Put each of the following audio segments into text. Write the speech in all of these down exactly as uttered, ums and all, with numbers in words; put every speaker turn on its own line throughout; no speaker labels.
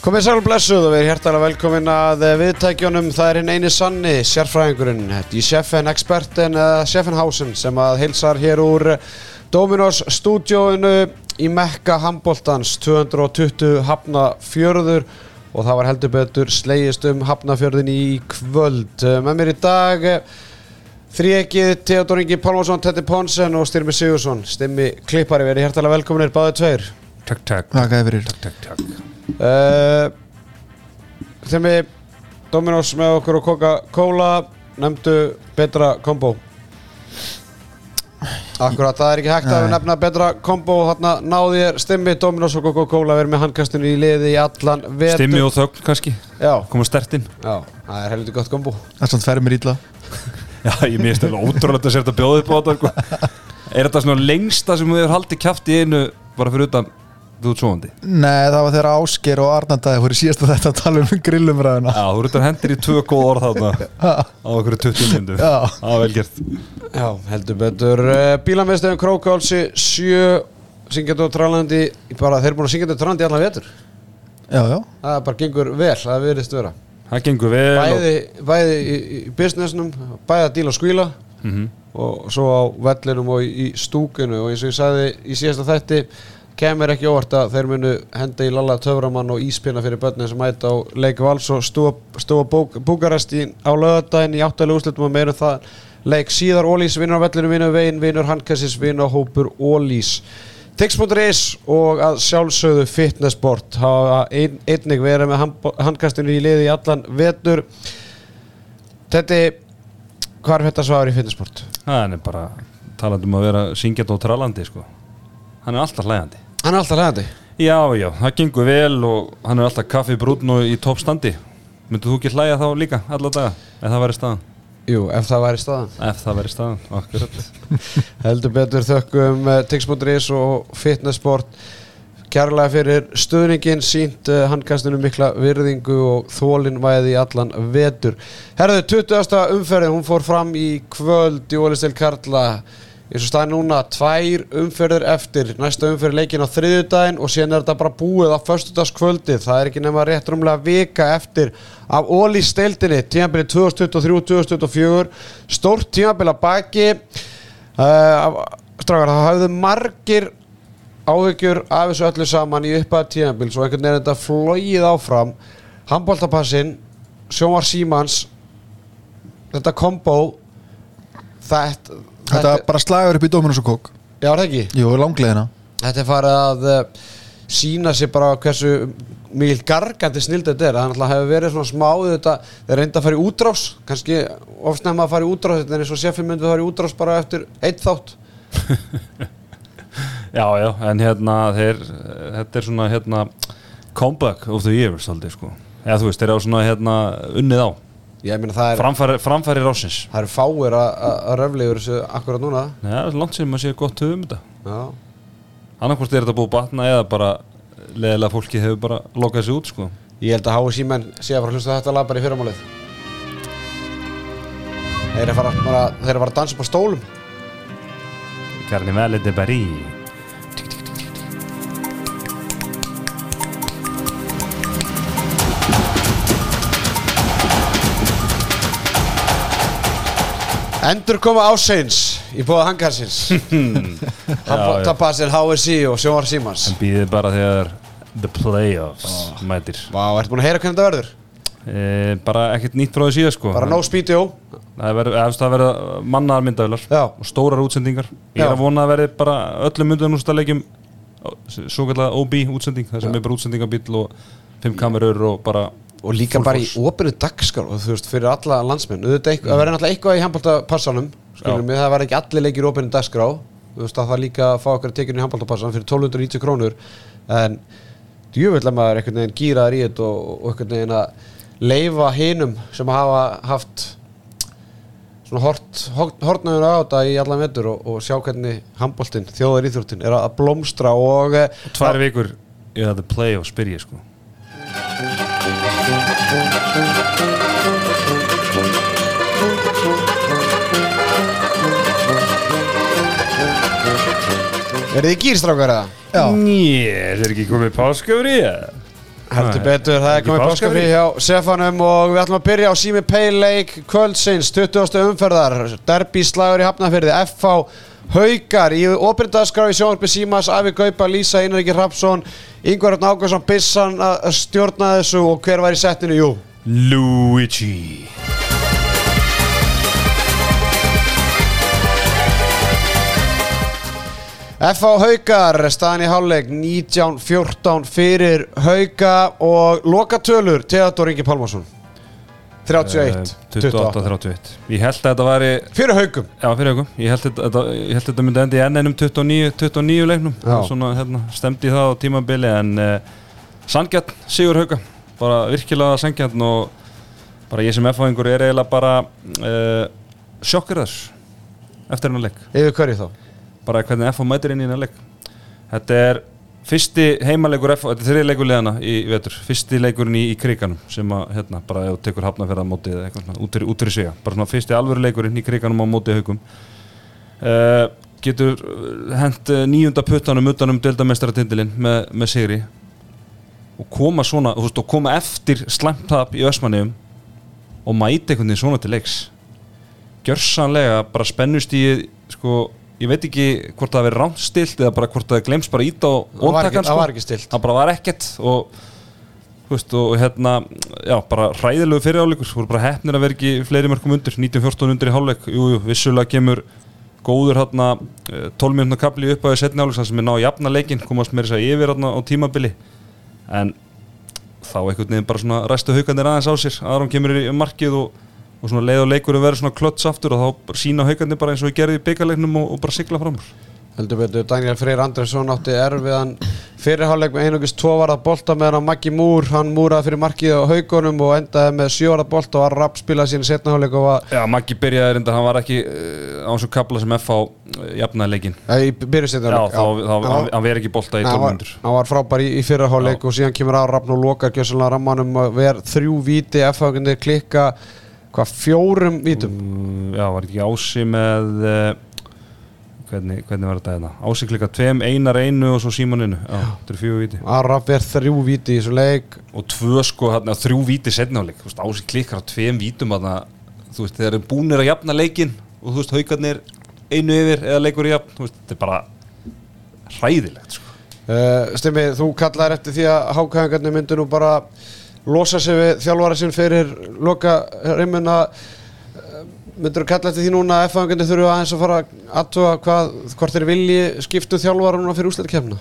Komið sæl og blessuð og við erum hjartalega velkomin að viðtækjunum. Það er hinn eini sanni sérfræðingurinn, die Chefen-experten eða Chefenhausen sem að heilsar hér úr Dominos stúdíóinu í Mekka handboltans tvö hundruð og tuttugu Hafnarfjörður og það var heldur betur slegist um Hafnarfjörðin í kvöld. Með mér í dag þríekið Theodór Ingi Pálmason, Tetti Ponsen og Styrmi Sigursson, stimmi klippari. Við erum hjartalega velkominir báðir tveir.
Takk, takk.
Takk fyrir.
Takk, takk, takk.
Uh, þegar við Dominos með okkur og Coca-Cola nefndu betra kombo. Akkurat, það er ekki hægt að við nefna betra kombo. Þarna náði ég Stimmi, Dominos og Coca-Cola verið með handkastinu í liði í allan vetur.
Stimmi og þögn kannski.
Já.
Koma stertinn.
Já, það er helviti gott kombo.
Það er svona fer mér illa.
Já, ég mér stöðum ótrúlega að setja bjóðið på þetta. Er þetta svona lengsta sem við hefur haldið kjaft í einu bara fyrir utan þú ert svoandi?
Nei, það var þegar Ásgeir og Arnardæði voru síðast að þetta að tala um grillumræðuna.
Já, þú eru hendur í tvö góð orð þarna á okkur tuttugu mínútum.
Já.
Já, vel gert.
Já, heldur betur. Bílamiðstöðin Krókálsi sjö syngjandi og trallandi, bara þeir eru búin að syngjandi og trallandi í allan vetur.
Já, já.
Það bara gengur vel, það virðist vera.
Það gengur vel.
Bæði, bæði í, í businessnum, bæði að díla og skvíla
mm-hmm. og
svo á vellinum og í, í stúkunu og eins og ég sagði í síðasta þætti kemur ekki óvart að þeir munu henda í Lalla Töframann og íspinna fyrir börnin sem mæta á leik Vals og stóa Búkarest á laugardaginn í áttalega úrslitum og meirum það leik síðar. Ólís vinnur á vellinu, vinnur veginn, vinnur handkassis, vinnur hópur Ólís. Tix.is og að sjálfsögðu Fitnessport hafa ein, einnig verið með handkastinu í liði í allan vetur. Tetti, hvað er þetta svaður í Fitnessport?
Það er bara talandi um að vera syngjandi og trallandi sko. Hann er alltaf hlæjandi.
Hann er alltaf hlæjandi?
Já, já, það gengur vel og hann er alltaf kaffi brúnn og í toppstandi. Myndið þú ekki hlæja þá líka alla daga ef það væri staðan?
Jú, ef það væri staðan.
Ef það væri staðan, akkurat.
Heldur betur þökkum Tix.is og Fitnessport kærlega fyrir stuðningin, sýnt uh, handkastinu mikla virðingu og þolinmæði í allan vetur. Herðu, tuttugasta umferðin, hún fór fram í kvöld í Ólísdeild karla. Eins og staðin núna, tvær umferðir eftir. Næsta umferð leikinn á þriðjudaginn og síðan er þetta bara búið á föstudagskvöldið. Það er ekki nema rétt rúmlega vika eftir af Ólísdeildinni, tímabilið tvö þúsund tuttugu og þrjú til tvö þúsund tuttugu og fjögur. Stórt tímabil að baki. Uh, strákar, það hafðu margir áhyggjur af þessu öllu saman í upphæð tímabil, svo einhvern veginn er þetta flogið áfram. Handboltapassin, Sjónvar Símans, þetta kombo, þetta
Þetta er bara slagur upp í Dominos og Kók.
Já, er það ekki?
Jú, langleiðina.
Þetta er farið að uh, sína sér bara hversu mikil gargandi snild þetta er. Það hefur verið svona smá þetta, þeir reynda að fara í útrás, kannski oft nefn að fara í útrás, þetta er eins og Chefin myndi að fara í útrás bara eftir eitt þátt.
Já, já, en hérna þeir, þetta er svona hérna comeback of the year svolítið sko. Eða þú veist, þeir eru svona hérna unnið á.
Ég meina það er
framfæri, framfæri rásins.
Það eru fáir að röfla yfir þessu akkurat núna.
Já, það er langt sem maður sé gott höfum þetta.
Já.
Annarkvort er þetta búið batna eða bara leiðilega fólki hefur bara lokað sig út sko.
Ég held að H S I-menn sé að fara að hlusta þetta lag bara í fyrramálið. Þeir eru að fara bara, þeir eru að fara að dansa upp á stólum.
Carnivale de Paris.
Endur koma áseins í bóða hangarsins. Handboltapassin H S I og Sjónvar Símans.
En býðið bara þegar the playoffs oh. mætir.
Vá, ertu búin að heyra hvernig þetta verður?
E, bara ekkert nýtt frá því síðan sko.
Bara no speedo.
Það verður, það verður mannaðar myndavélar og stórar útsendingar. Ég er að vona að verði bara öllum myndavélarleikjum svo kallar O B útsending, það sem Já. Er bara útsendingabíll og fimm kamerur og bara
og líka bara í opinu dagskrá og þú veist fyrir alla landsmenn. Það mm. verður náttúrulega eitthvað í handboltapassanum, skilur mig, það verður ekki allir leikir í opinu dagskrá. Þú veist að það líka að fá okkur að tekinu í handboltapassan fyrir tólf hundruð og níutíu krónur. En djöfull að maður einhvern veginn gíraður í þetta og, og einhvern veginn að leyfa hinum sem hafa haft svona hort, hortnöður á þetta í allan vetur og, og sjá hvernig handboltinn, þjóðaríþróttin er að blómstra og
tvær vikur í að the playoffs byrja sko.
Er þið gýrstrákar eða?
Já.
Njé, er ekki komið páskaur í það?
Heldur betur, það er komið páskafrí hjá Sefanum og við ætlum að byrja á Sími Pay leik kvöldsins, tuttugasta umferðar, derbyslagur í Hafnarfirði, F H Haukar í opindagskrá í sjónvarpi Símas, Afi Gaupa, Lísa, Einar Ingi Hrafnsson, Ingvar Örn Ágústsson, Bissan að stjórna þessu og hver var í settinu? Jú,
Luigi.
F H Haukar, staðan í hálfleik nítján fjórtán fyrir Hauka og lokatölur Theodór Ingi Pálmarsson þrjátíu og eitt
tuttugu og átta þrjátíu og eitt. Ég held að þetta væri
fyrir Haukum.
Já, fyrir Haukum. Ég held að þetta, ég held að þetta myndi enda í enn einum tuttugu og níu, tuttugu og níu leiknum. Svona hérna stemdi það á tímabili en uh, sanngjarn sigur Hauka. Bara virkilega sanngjarn og bara ég sem F H-ingur er eiginlega bara uh, sjokkur þess eftir hennar leik.
Yfir hverju þá?
Bara hvernig F H mætir inn í hennar leik. Þetta er fyrsti heimaleikur F H, þetta er þriðji leikur liðana í vetur, fyrsti leikurinn í, í kriganum sem að, hérna, bara ef þú tekur Hafnarfjörð á móti eða eitthvað svona, út fyrir, út fyrir sig, bara svona fyrsti alvöru leikurinn í kriganum á móti Haukum. Uh, getur hent níunda puttanum utanum deildarmeistaratindilinn með, með sigri og koma svona, þú veist, og koma eftir slæmt tap í Vestmannaeyjum og mæta einhvern veginn svona til leiks. Gjörsamlega bara spennustigið, sko, ég veit ekki hvort það verið rámt stilt eða bara hvort það glemst bara ít á óntakan sko.
Það var ekki stilt.
Það bara var ekkert og, þú veist, og hérna, já, bara hræðilegu fyriráleikur. Þú voru bara heppnir að vera ekki fleiri mörkum undir, nítján fjórtán undir í hálfleik. Jú, jú, vissulega kemur góður hérna tólf mínútna kafli upp á því seinni hálfleik sem er ná að jafna leikinn, komast meira þess að yfir hérna á tímabili. En þá einhvern veginn bara svona ræstu Haukarnir aðeins á sér. Aron kemur í markið og og svona leið og leikurinn verður svona klöts aftur og þá sína Haukarnir bara eins og við gerðum í bikarleiknum og, og bara sigla fram úr.
Heldur betur, Daniel Freyr Andrésson átti erfiðan fyrirhálfleik með einungis tvo varða bolta meðan Maggi Múr, hann múraði fyrir markið á Haukunum og endaði með sjö varða bolta og var rapp spilaði sín setna hálfleik og var...
Já, Maggi byrjaði reynda, hann var ekki uh, á eins og kapla sem F H uh, jafnaði leikinn.
Já, í byrjusetna
hálfleik. Já, þá, þá, þá hann, hann verið ekki bolta í tólf mínútur. Hann
var frábær í, í fyrirhálfleik og síðan kemur á Rafn og lokar gjössalega rammanum og ver þrjú víti, F H klikka hvað fjórum vítum?
Mm, já, var ekki Ási með uh, hvernig, hvernig var þetta hérna? Ási klikka tveim, einar einu og svo Símoninu. Já, þetta er fjóru víti.
Arraf er þrjú víti í þessu leik.
Og tvö sko, hérna, þrjú víti seinni hálfleik. Þú veist, Ási klikkar á tveim vítum þarna, þú veist, þeir eru búnir að jafna leikinn og þú veist, Haukarnir einu yfir eða leikur í jafn, þú veist, þetta er bara hræðilegt, sko.
Uh, Stimmi, þú kallaðir eftir því að Hákaðingarnir myndu nú bara losa sig við þjálfara sinn fyrir loka reymuna. Myndur þú kalla eftir því núna að F H-ingarnir þurfu aðeins að fara að athuga hvað, hvort þeir vilji skiptu þjálfara núna fyrir úrslitakeppnina?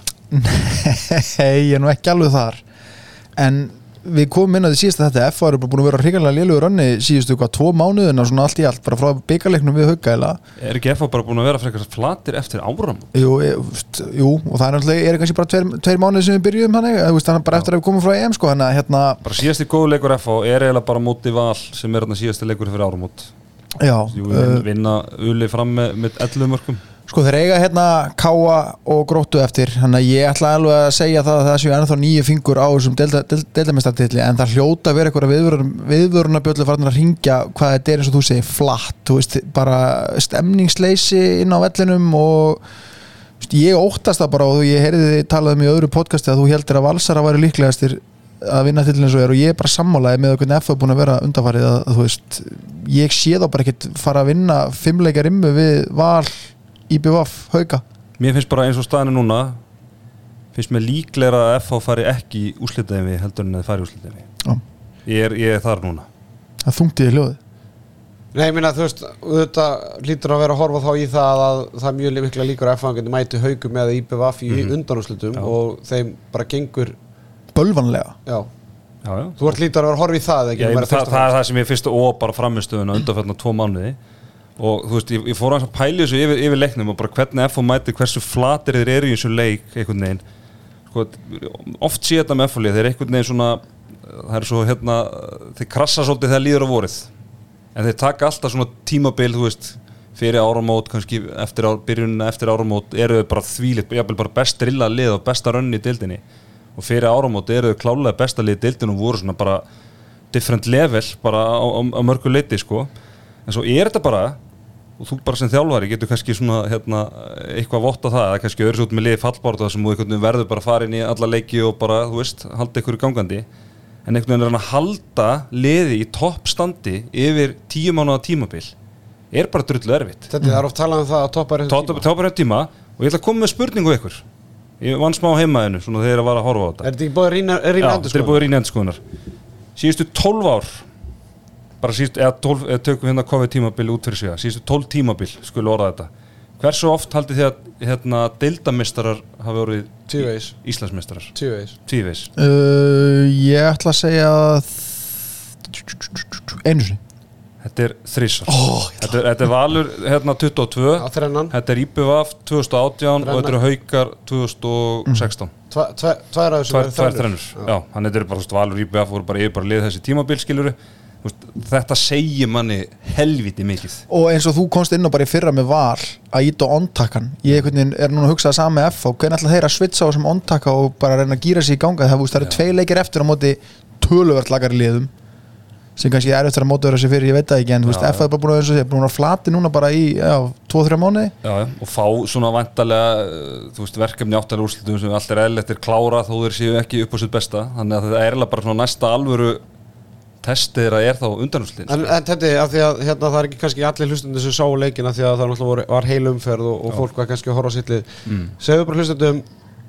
Nei, ég er nú ekki alveg þar en við komum inn á því síðast að þetta F H eru bara búin að vera hrikalega lélugur önni síðustu hvað, tvo mánuðina svona allt í allt bara frá bikarleiknum við Hauka eða.
Er ekki F H bara búin að vera frekar flatir eftir áram?
Jú, ég, jú, og það er náttúrulega, er kannski bara tveir, tveir mánuði sem við byrjuðum hann, þannig að bara eftir að við komum frá E M sko, þannig að hérna...
Bara síðasti góðu leikur F H er eiginlega bara móti Val sem er hérna síðasti leikur fyrir áramót.
Já.
Jú, uh, vinna Uli fram með, með ellefu mörkum.
Sko þeir eiga hérna Káa og Gróttu eftir, þannig að ég ætla alveg að segja það að það séu ennþá nýju fingur á þessum deildarmeistartitli en það hljóta að vera einhverja viðvörunarbjöllu farin að hringja hvað þetta er eins og þú segir flatt, þú veist, bara stemningsleysi inn á vellinum og veist, ég óttast það bara og ég heyrði þið talað um í öðru podcasti að þú heldur að Valsara væri líklegastir að vinna titlinn eins og er og ég er bara sammálaði með hvernig F H er búin að vera undanfarið að þú veist, ég sé þá bara ekkert fara að vinna fimmleikja rimmu við Val í B V F, Hauka.
Mér finnst bara eins og staðinu núna finnst mér líklega að F H fari ekki í úrslitakeppni heldur en að fari í úrslitakeppni. Ég er, ég er þar núna.
Það þungti í hljóði.
Nei, ég minna, þú veist, þetta lítur að vera að horfa þá í það að það er mjög mikla líkur að F H mæti Haukum eða í B V F í mm-hmm. undanúrslitum og þeim bara gengur
bölvanlega.
Já.
Já, já.
Þú ert lítur að vera að horfa í það ekki?
Já, ég, það, það er það sem ég fyrst og bara framistöðuna undanfærna tvo mánuði og þú veist, ég, ég fór að pæli þessu yfir, yfir leiknum og bara hvernig F H mæti hversu flatir þeir eru í þessu leik einhvern veginn sko, oft sé þetta með F H-lið þeir er einhvern veginn svona það er svo hérna, þeir krassa svolítið þegar líður á vorið en þeir taka alltaf svona tímabil þú veist, fyrir áramót kannski eftir ár, byrjunina eftir áramót eru þau bara þvílitt, jafnvel bara best drilla lið og besta rönni í deildinni og fyrir áramót eru þau klálega besta lið í deildinni og voru svona bara different level bara á, á, á mörgu leiti sko en svo er þetta bara og þú bara sem þjálfari getur kannski svona hérna, eitthvað votta það, það er kannski öðru svo út með liði fallbáratu sem þú verður bara að fara inn í alla leiki og bara, þú veist, halda ykkur gangandi en einhvern veginn er hann að halda liði í toppstandi yfir tíu mánaða tímabil er bara drullu erfitt.
Þetta er oft talað um það að toppar
toppar hefur tíma og ég ætla að koma með spurningu ykkur ég vann smá heimaðinu, svona þegar ég var að horfa á þetta.
Er þetta ekki búið rýna endurskoðunar? Já, þetta er búið
rýna endurskoðunar. Síðustu tólf ár bara síðustu, eða tólf, eða tökum hérna COVID tímabil út fyrir sig að síðustu tólf tímabil skulle orða þetta. Hversu oft haldið þið að hérna deildameistarar hafi orðið
Tvívegis
Íslandsmeistarar?
Tvívegis
Tvívegis
uh, Ég ætla að segja einu sinni.
Þetta er þrisvar.
Oh,
þetta, þetta er Valur hérna tuttugu og tvö. Þetta er I B V F tvö þúsund og átján og þetta eru Haukar tvö þúsund og sextán.
Mm. Tva, tva, tvær af þessu
tvær þrennur. Já, hann er bara Valur I B V F voru bara yfir bara lið þessi tímabil skiluru. Þetta segir manni helviti mikið.
Og eins og þú komst inn og bara í fyrra með Val að íta on-takkan. Ég er núna að hugsa það sama með F og hvernig ætla þeir að svitsa á þessum on-takka og bara reyna að gíra sig í ganga. Það, það eru tvei leikir eftir á móti töluvert lagari liðum sem kannski er eftir að móta vera sig fyrir, ég veit það ekki en þú veist, F er bara búin að, að, búin að flati núna bara í tvo til þrjá mánuði.
Já, og fá svona væntalega þú veist, verkefni áttalega úrslitum sem allt er eðlilegt er klára þó þeir séu ekki upp á sitt besta þannig að þetta er eiginlega bara svona næsta alvöru testið þeirra er þá undanúrslitin.
En, en þetta er af því að hérna, það er ekki kannski allir hlustundum sem sá leikina því að það náttúrulega var heil umferð og, og fólk var kannski að horfa á sitt lið. Mm. Segðu bara hlustundum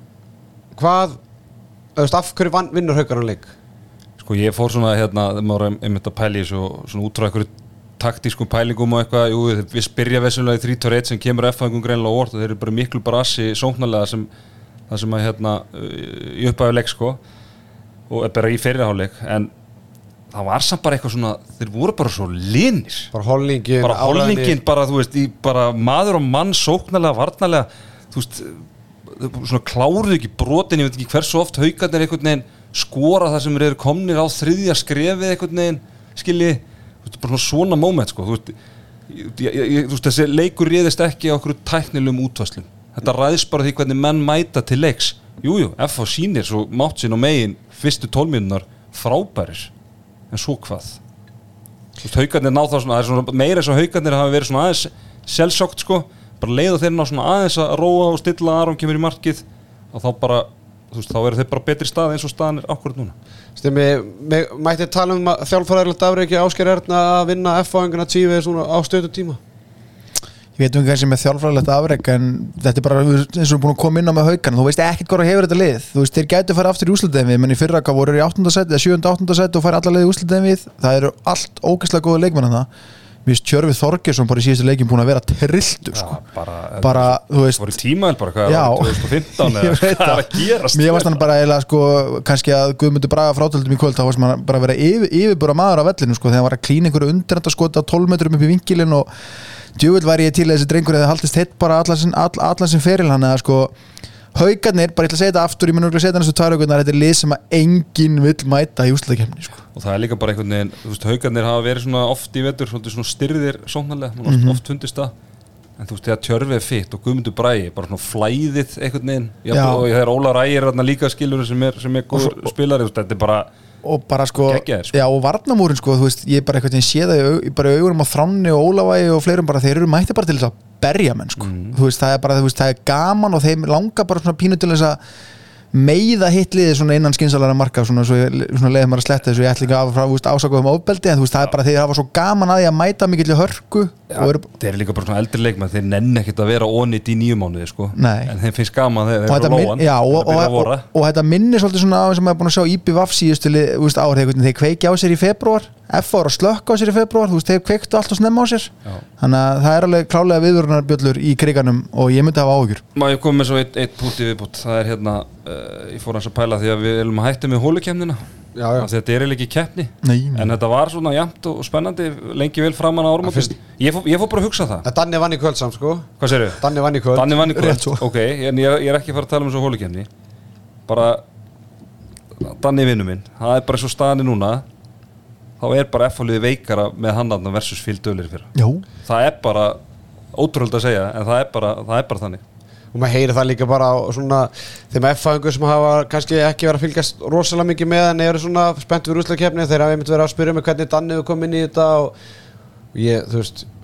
hvað, þú veist, af hverju vann, vinnur Haukar á leik?
Sko ég fór svona hérna, maður er einmitt að pæla í svo, svona út frá einhverju taktískum pælingum og eitthvað, jú, við spyrja vesulega í þrjú tvö eitt sem kemur F-fæðingum greinlega á orð og þeir eru bara miklu brasi sóknarlega sem það sem að hérna í upphæðu leik sko og er bara í fyrirháleik en það var samt bara eitthvað svona, þeir voru bara svo linir.
Bara holningin,
bara holningin, bara þú veist, í bara maður og mann sóknarlega, varnarlega, þú veist, svona kláruðu ekki brotin, ég veit ekki hversu oft Haukarnir einhvern veginn skora þar sem þeir eru komnir á þriðja skrefið einhvern veginn, skilji, bara svona moment sko, þú veist, ég, ég, þú veist, þessi leikur réðist ekki á okkur tæknilegum útvarslum. Þetta ræðist bara því hvernig menn mæta til leiks. Jújú, jú, F H sýnir svo mátt sín og megin fyrstu tólf mínúturnar frábærir, en svo hvað? Þú veist, Haukarnir ná það svona, það er svona meira eins og Haukarnir hafa verið svona aðeins sjálfsagt sko, bara leiða þeir ná svona aðeins að róa og stilla Aron kemur í markið og þá bara þú veist, þá eru þeir bara betri stað eins og staðan er akkurat núna.
Stemmi, mætti tala um að þjálfræðilegt afreki Ásgeir Erna að vinna F-fæðinguna tvívegis svona á stötu tíma?
Ég veit um ekki með þjálfræðilegt afrek en þetta er bara eins og við erum búin að koma inn á með Haukarna, þú veist ekkert hvað hefur þetta lið, þú veist, þeir gætu að fara aftur í úrslitakeppni, menn í fyrra voru í áttunda sæti eða sjöunda áttunda sæti og fara alla leið í úrslitakeppni, það eru allt ógeðslega góða leikmenn það. Mér finnst Tjörfi Þorgeirsson bara í síðustu leikin búin að vera trilltur sko.
Ja, bara,
bara þú veist
voru tímavel bara hvað tvö þúsund og fimmtán eða hvað er að gerast
mér varst hann bara eiginlega sko kannski að Guðmundur Braga frátöldum í kvöld þá varst hann bara að vera yfir, yfirbúra maður á vellinu sko þegar hann var að klína einhverju undirhanda skota á tólf metrum upp í vinkilinn og djöfull væri ég til að þessi drengur eða haldist hitt bara allan sin, all, allan sin feril hann eða sko Haukarnir, bara ég ætla að segja þetta aftur, ég mun að segja þetta næstu tvær aukurnar, þetta er lið sem að enginn vill mæta í úrslitakeppni sko.
Og það er líka bara einhvern veginn, þú veist, Haukarnir hafa verið svona oft í vetur, svona styrðir sóknarlega, mm -hmm. oft fundist það en þú veist, þegar Tjörfi er fitt og Guðmundur Bragi bara svona flæðið einhvern veginn já, og það er Ólar Ægir líka skilur sem er, sem er góður spilari, þetta er bara
og bara sko,
Geggjaðir, sko.
Já og varnamúrin sko, þú veist, ég bara eitthvað sé það bara í augunum á Þráni og Ólavægi og fleirum bara þeir eru mætti bara til þess að berja menn sko, mm. þú veist, það er bara, þú veist, það er gaman og þeim langar bara svona pínu til þess að meiða hitt liðið svona innan skynsalara marka svona, svo ég, svona leiðum maður að sletta þessu ég ætla ekki að frá, þú veist, ásaka um ofbeldi en þú veist, það er bara þeir hafa svo gaman að því að mæta mikill hörku
ja, og eru þeir eru líka bara svona eldri leikmenn, þeir nenni ekkert að vera ónýtt í níu mánuði sko,
Nei.
en þeim finnst gaman þegar þeir eru lóan
já, og, og, og, og, og þetta minnir svolítið svona á sem maður er búin að sjá í B V F síðustu ár, þeir, þeir kveikja á sér í februar F ára slökk á sér í februar, þú veist, þeir kveiktu allt og snemma á sér já. Þannig að það er alveg klálega viðvörunarbjöllur í kriganum og ég myndi hafa áhyggjur.
Má ég koma með svo eitt, eitt punkt í viðbútt, það er hérna uh, ég fór hans að pæla því að við erum að hætta með hólukemnina þetta er ekki keppni
Nei,
en þetta var svona jafnt og spennandi lengi vel framan á áramótin ég, ég fór bara að hugsa það
að Danni vann í kvöld samt sko
hvað segirðu?
Danni vann í kvöld,
Danni vann í kvöld. ok, en ég, ég er ekki að fara að tala um svo hólukemni bara Danni vinnu minn, það er bara svo staðan núna þá er bara F H-liði veikara með hann versus fylg dölir fyrir
Jó.
það er bara ótrúlega að segja en það er bara, það er bara þannig
og maður heyri það líka bara á svona þeim F-fæðingu sem hafa kannski ekki verið að fylgjast rosalega mikið með en eru svona spennt fyrir úrslitakeppni þeir hafa einmitt verið að spyrja mig hvernig Danni hefur komið inn í þetta og ég, þú veist,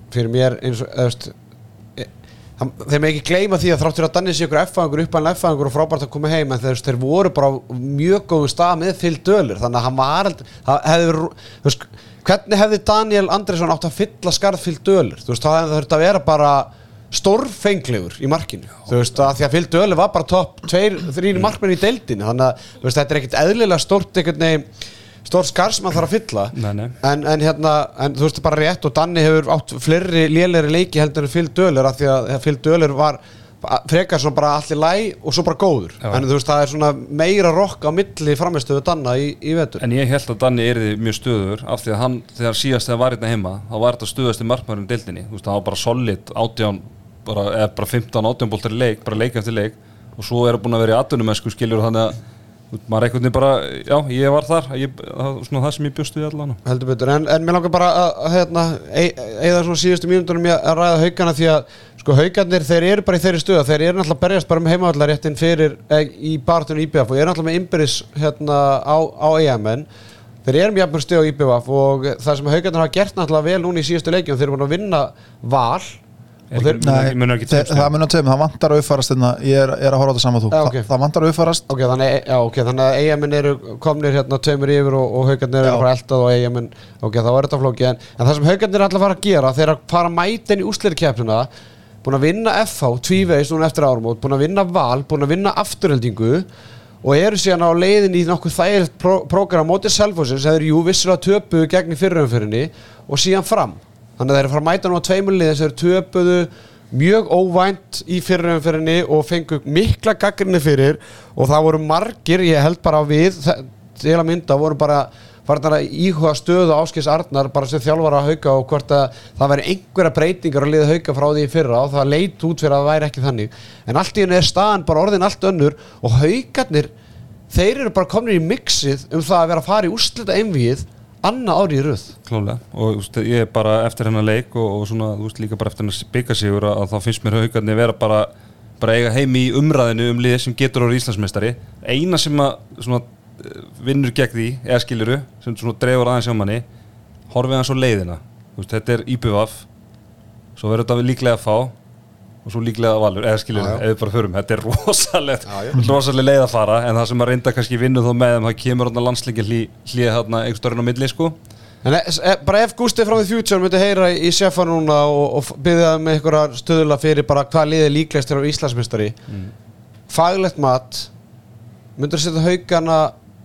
fyrir mér eins og eðust, e, þeir með ekki gleyma því að þráttur að Danni sé ykkur F-fæðingur, uppalinn F-fæðingur og frábært að koma heim en þeir, þeir voru bara mjög góðum stað með Phil Döhler þannig að hann var það hefði, þú veist, hvernig hefði Daniel Andrésson átt að fylla skarð Phil Döhler, þú veist, það hefði þurft að vera bara stórfenglegur í markinu Já, þú veist að því að Phil Döhler var bara topp tveir, þrír markmenn í deildinni þannig að þú veist, þetta er ekkert eðlilega stórt einhvern veginn stór skars maður þarf að fylla
nei, nei.
En, en hérna, en þú veist bara rétt og Danni hefur átt fleiri lélegri leiki heldur en Phil Döhler af því að Phil Döhler var frekar svona bara allir læg og svo bara góður Já. En þú veist það er svona meira rokk á milli framistöðu Danna í, í vetur
En ég held að Danni yrði mjög stöður af því að hann, þegar síðast þegar var hérna heima þá var þetta stöðasti markmaðurinn í deildinni þú veist, það var bara solid átján bara, eða bara fimmtán átján boltar í leik bara leik eftir leik og svo er það búin að vera í atvinnumennsku skiljur þannig að maður einhvern veginn bara, já, ég var þar ég, það, svona það sem ég bjóst við allan
heldur betur, en, en mér langar bara að hérna, eða svona síðustu mínútunum að ræða Haukana því að sko Haukarnir þeir eru bara í þeirri stöða, þeir eru náttúrulega berjast bara með heimavallarréttin fyrir eh, í baráttunni í I B F og eru náttúrulega með innbyrðis hérna á, á E M N þeir eru með jafnmörg stig á I B F og það sem Haukarnir hafa gert náttúrulega vel núna í síðustu leikjum þeir eru búin að vinna Val
Þeir, nei, mun þeir, það mun að tveim, það vantar að uppfarast ég er, er að horfa á þetta saman þú
ja, okay.
Þa, það vantar að uppfarast
okay, þannig, já, okay, þannig að E M N eru komnir hérna tveimur yfir og, og Haukarnir eru bara eldað og E M N, ok, þá er þetta flókið en, en það sem Haukarnir er alltaf að fara að gera þeir að fara að mæta inn í úrslitakeppnina búin að vinna F H tvívegis núna eftir áramót búin að vinna Val, búin að vinna afturheldingu og eru síðan á leiðin í nokkuð þægilegt pró, prógram mótið Selfossin sem þeir jú vissulega töpuðu gegn í fyrraumferðinni og síðan fram þannig að þeir eru að fara að mæta nú á tveimur liðum sem þeir töpuðu mjög óvænt í fyrraumferðinni og fengu mikla gagnrýni fyrir og það voru margir, ég held bara við til að mynda voru bara farnar að íhuga stöðu Ásgeirs Arnar bara sem þjálfara að Hauka og hvort að það væri einhverja breytingar að liða Hauka frá því í fyrra og það leit út fyrir að það væri ekki þannig en allt í henni er staðan bara orðin allt önnur og Haukarnir, þeir eru bara komnir í mixið um það að vera að fara í úrslita einvígið annað ári í röð
klálega og úst, ég er bara eftir hennar leik og, og svona, þú veist, líka bara eftir hennar byggarsigur að, að þá finnst mér Haukarnir vera bara bara eiga heim í umræðinu um liði sem getur orðið Íslandsmeistari eina sem að svona, vinnur gegn því eða skiluru, sem svona dreifur aðeins hjá manni horfið hans á leiðina þú veist, þetta er I B V F svo verður þetta líklega að fá og svo líklega Valur, eða skilur, eða bara förum þetta er rosalegt, rosalega leið að fara en það sem að reynda kannski vinnu þó með þeim það kemur þarna landsleikir hlý, hlýja þarna einhver störn á milli, sko
En e, bara ef Gústi frá The Future myndi heyra í Seffa núna og, og byggja það með einhverja stöðula fyrir bara hvað liðið líklegast er á Íslandsmeistari mm. faglegt mat myndur þú setja Haukana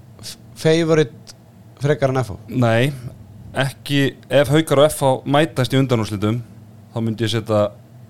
favorite frekar en F H?
Nei, ekki ef Haukar og F H mætast í undanúrslitum þá myndi ég setja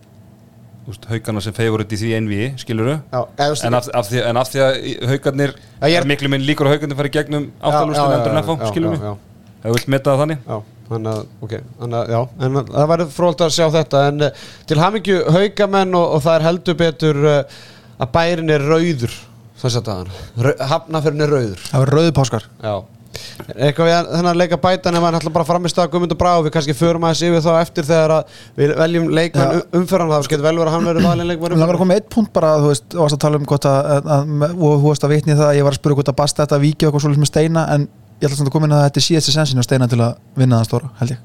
Haukana sem favorite í því einvíi, skilurðu? Já, en, af, af því, en af því að Haukarnir ja, er miklu minn líkur að Haukarnir fara í gegnum áttalúrslitin endur en F H, skilurðu? Ef þú vilt meta það þannig?
Já, þannig að, ok, þannig að, já, en það væri fróðlegt að sjá þetta, en uh, til hamingju Haukamenn og, og það er heldur betur uh, að bærin er rauður, þess að það, Hafnarfjörðin er rauður.
Það var rauðu páskar.
Já. Eitthvað við þennan að leika bætan ef hann ætla bara fram í stað Guðmund og Brá við kannski förum aðeins yfir þá eftir þegar að við veljum leikmann ja. umferðan það getur vel verið að hann verið valinn leikmann
umferðan. Það var að koma eitt punkt bara þú veist, þú varst að tala um hvort að, að, að og þú varst að vitni það að ég var að spura hvort að basta þetta viki og eitthvað svolítið með Steina en ég ætla samt að koma inn að þetta er síðasti sensin á Steina til að vinna það stóra, held ég.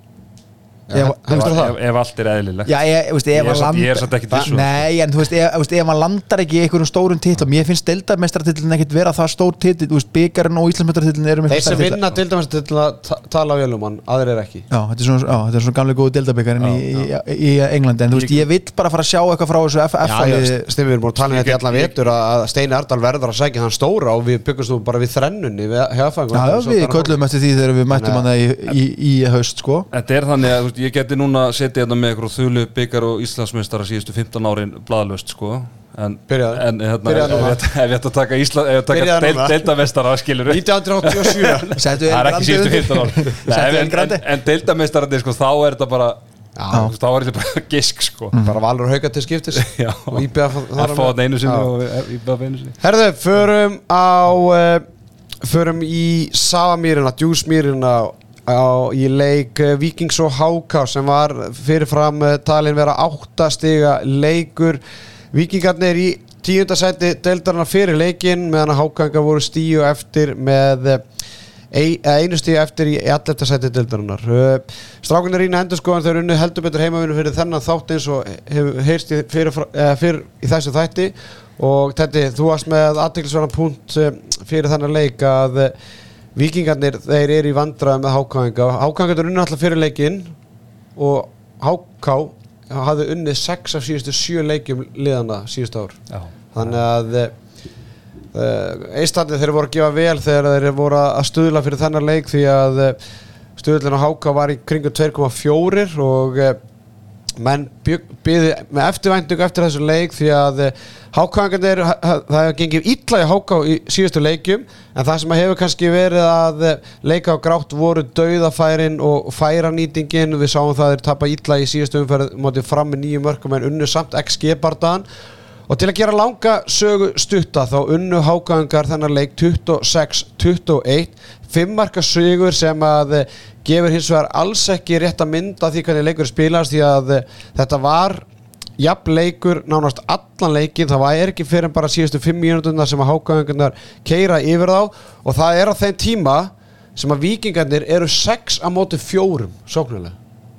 Ja, ef, ef, ef, ef allt er eðlilegt
Já, ég, veist,
ég,
ég,
satt, ég er satt ekkert vissu
Nei, en þú veist, ef, veist, ef maður landar ekki í einhverjum stórum titlum mér finnst deildarmeistaratitlinn ekkert vera það stór titl þú veist, byggarinn og Íslandsmeistaratitlinn eru
þeir sem vinna deildarmeistaratitlinn að tala vel um hann, aðrir er ekki
Já, þetta er svona, já, þetta er svona gamlega góðu deildarbyggarinn í, í, í Englandi en þú veist, ég vill bara fara að sjá eitthvað frá þessu F F
Stimmi, við erum búin að tala um þetta í allan vetur að Steini Ardal verður að sækja hann stóra og við byggumst þú bara við þrennunni
Já, við köllum eftir því þegar við mættum hann í haust, sko
Þetta er þannig að ég geti núna setja hérna með eitthvað þulu byggar og Íslandsmeistara síðustu fimmtán árin blaðlaust sko en
Byrjaði.
en hérna ef ég ætti að taka Ísland ef ég ætti að taka deildameistara skilur
nítján hundruð áttatíu og sjö
það er ekki síðustu fimmtán árin en, en, en deildameistarandi sko þá er þetta bara Já. þá er þetta bara gisk sko
mm. bara Valur og Hauka til skiptis
Já.
og I B F
það fá þetta einu sinni og I B F einu sinni
Herðu, förum á uh, förum í Safamýrina, Djúsmýrina á, í leik uh, Víkings og H K sem var fyrirfram uh, talin vera átta stiga leikur Víkingarnir í tíunda sæti deildarinnar fyrir leikinn meðan að H K voru stíu eftir með uh, einu stíð eftir í ellefta sæti deildarinnar. Strákunir rýna endurskoðan þeir unnu heldur betur heimavinu fyrir þennan þátt eins og hefur heyrst í fyrir, fyrir í þessu þætti og Teddy, þú varst með athyglisverðan punkt fyrir þennan leik að Víkingarnir, þeir eru í vandræðum með H K-inga. H K-ingar unnu alltaf fyrir leikinn og H K hafði unnið sex af síðustu sjö leikjum liðana síðustu ár. Já. Þannig að Uh, einstandið þeir voru að gefa vel þegar þeir voru að stuðla fyrir þennan leik því að uh, stuðlinn á H K var í kringum tvö komma fjögur og uh, menn byði með eftirvæntingu eftir þessu leik því að uh, H K-ingarnir, það hefur gengið illa í H K í síðustu leikjum en það sem hefur kannski verið að uh, leika á grátt voru dauðafærin og færanýtingin, við sáum það að þeir tapa illa í síðustu umferð mótið fram með níu mörkum en unnu samt X G-bardagan. Og til að gera langa sögu stutta þá unnu H K-ingar þennan leik tuttugu og sex tuttugu og eitt, fimm marka sigur sem að gefur hins vegar alls ekki rétt að mynda því hvernig leikur spilast því að þetta var jafn leikur nánast allan leikinn, það var ekki fyrir en bara síðustu fimm mínúturnar sem að H K-ingarnar keyra yfir þá og það er á þeim tíma sem að Víkingarnir eru sex á móti fjórum sóknarlega.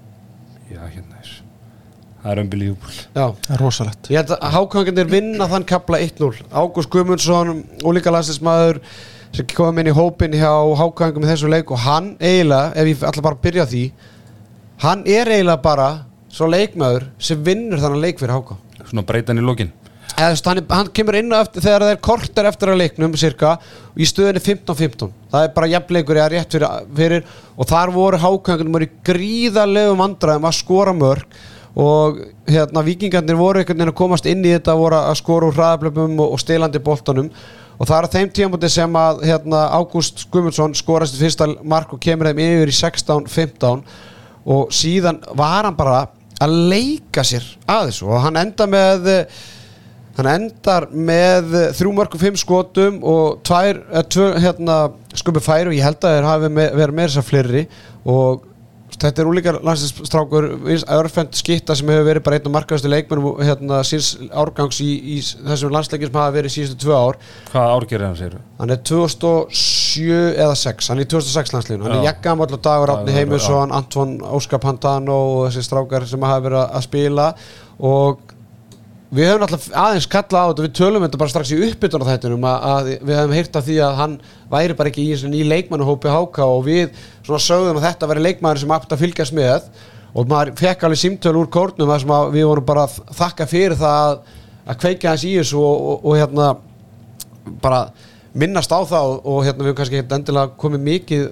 Já, hérna það er unbelievable.
Já, það er rosalegt.
Ég held að H K-ingarnir vinna þann kafla eitt núll. Ágúst Guðmundsson, ólíka landsliðsmaður sem kom inn í hópinn hjá H K-ingum í þessu leik og hann eiginlega, ef ég ætla bara að byrja á því, hann er eiginlega bara svo leikmaður sem vinnur þannig leik fyrir H K.
Svona breytan í lokin.
Eða, hann, hann kemur inn eftir, þegar það er korter eftir að leiknum cirka og í stöðinni fimmtán fimmtán. Það er bara jafnleikur eða rétt fyrir, fyrir og þar voru H K-ingarnir í gríðarlegum vandræðum að skora mörk og hérna Víkingarnir voru einhvern veginn að komast inn í þetta voru að skora úr hraðablöpum og, og stelandi boltanum og það er á þeim tímabúti sem að hérna Ágúst Guðmundsson skorast í fyrsta mark og kemur þeim yfir í sextán fimmtán og síðan var hann bara að leika sér að þessu og hann enda með hann endar með þrjú mörk og fimm skotum og tvær, tvö hérna skömmu færi og ég held að þeir hafi með, verið meira þess að fleiri og þetta er úlíkar landsliðsstrákur Örfend Skitta sem hefur verið bara einn af markaðustu leikmennum hérna síns árgangs í, í þessum landsleikjum sem hafa verið síðustu tvö ár.
Hvaða ár gerir hann segir þú?
Hann er tvö þúsund og sjö eða sex, hann er í tvö þúsund og sex landsliðinu. Hann er jaggamall og Dagur Árni Heimisson, Anton Óskar Pantano og þessi strákar sem hafa verið að spila og við höfum alltaf aðeins kallað á þetta, við tölum þetta bara strax í uppbytun á þættinum að, að við höfum heyrt af því að hann væri bara ekki í þessu ný leikmannahópi H K og við svona sögðum að þetta væri leikmaður sem átti að fylgjast með og maður fekk alveg símtöl úr kórnum þar sem að við vorum bara að þakka fyrir það að, að kveikja hans í þessu og, og, og hérna bara minnast á það og, og hérna við höfum kannski ekki endilega komið mikið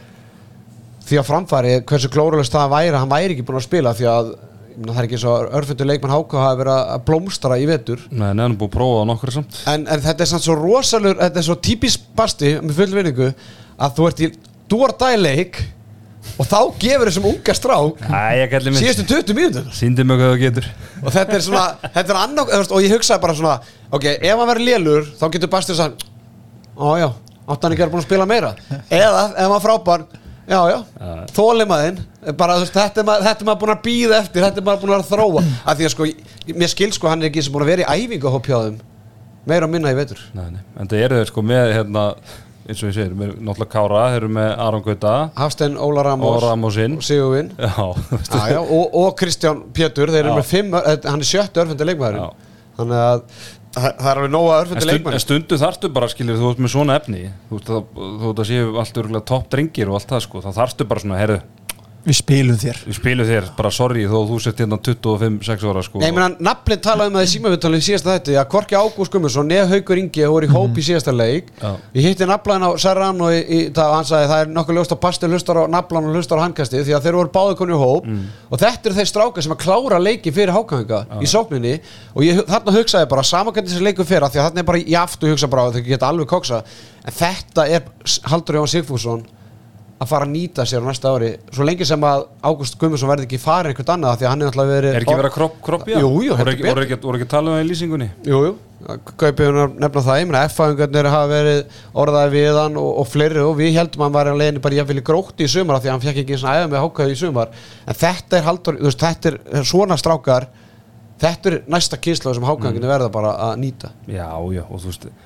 því að framfæri hversu glórulegst það væri, hann væri ekki búin að spila því að það er ekki svo örfundur leikmann H K hafi verið að blómstra í vetur.
Nei, neðan búið að prófa á nokkur samt.
En, en þetta er samt svo rosalur, þetta er svo típisk Basti með full vinningu að þú ert í dúardæleik og þá gefur þessum unga strák síðustu tuttugu mínútur.
Sýndi mig hvað það getur.
Og þetta er svona, þetta er annað, og ég hugsaði bara svona, ok, ef hann verður lélur þá getur Basti að sagja, ó já, átti hann ekki að búin að spila meira. Eða, ef hann frábær, já, já, uh. þólimaðinn bara þú veist, þetta er maður, þetta er maður búin að bíða eftir þetta er maður búin að þróa af því að sko, mér skil sko, hann er ekki sem búin að vera í æfingu hjá þeim, meira og minna í vetur.
Nei, nei, en það eru þeir sko með hérna, eins og ég segir, með náttúrulega Kára, þeir eru með Aron Gauta
Hafstein Óla Ramos,
Ramosinn
Sigurvin og, og Kristján Pétur, þeir eru með fimm, hann er sjöttu örfundi leikmaðurinn, þannig að það er alveg nóga örfundi leikmann.
En stundu þarftu bara, skiljir, þú ert með svona efni þú veist að það séu allt örgulega topp drengir og allt það sko, þá þarftu bara svona, heyrðu
við spilum þér
við spilum þér, bara sorry þó þú sett hérna tuttugu og fimm sex ára sko.
Nei, ég meina, nafnlinn talaði um það í símaviðtalinu í síðasta þætti að hvorki Ágúst Guðmundsson eða Haukur Ingi voru í hóp í síðasta leik. Já. Ég hitti nafnlinn á Serran og í, í, það, hann sagði það er nokkuð ljóst að Basti hlustar á nafnlann og hlustar á handkastið því að þeir voru báðir konur í hóp mm. og þetta eru þeir strákar sem að klára leiki fyrir Hákaðinga í sókninni og ég þarna hugsaði bara samankenndi þessi leiku fyrir því að þarna er bara í aftu hugsa bara þau geta alveg koksa en þetta er Halldór Jón Sigfússon að fara að nýta sér á næsta ári svo lengi sem að Ágúst Guðmundsson verði ekki farið einhvern annað því að hann er náttúrulega verið
Er ekki verið að kropp, kropp, já?
Jú, jú,
voru ekki, voru ekki, voru ekki talað um það í lýsingunni?
Jú, jú, Kaupið hún að nefna það, ég meina F-fæðingarnir hafa verið orðaði við hann og, og fleiri og við heldum að hann var að leiðinni bara jafnvel í Grótti í sumar af því að hann fekk ekki eins og æfa með Hákaði í sumar en þetta er Halldór, þú veist, þetta er svona strákar þetta er næsta kynslóð sem Hákaðingarnir verða bara að nýta
Já, já, og þú veist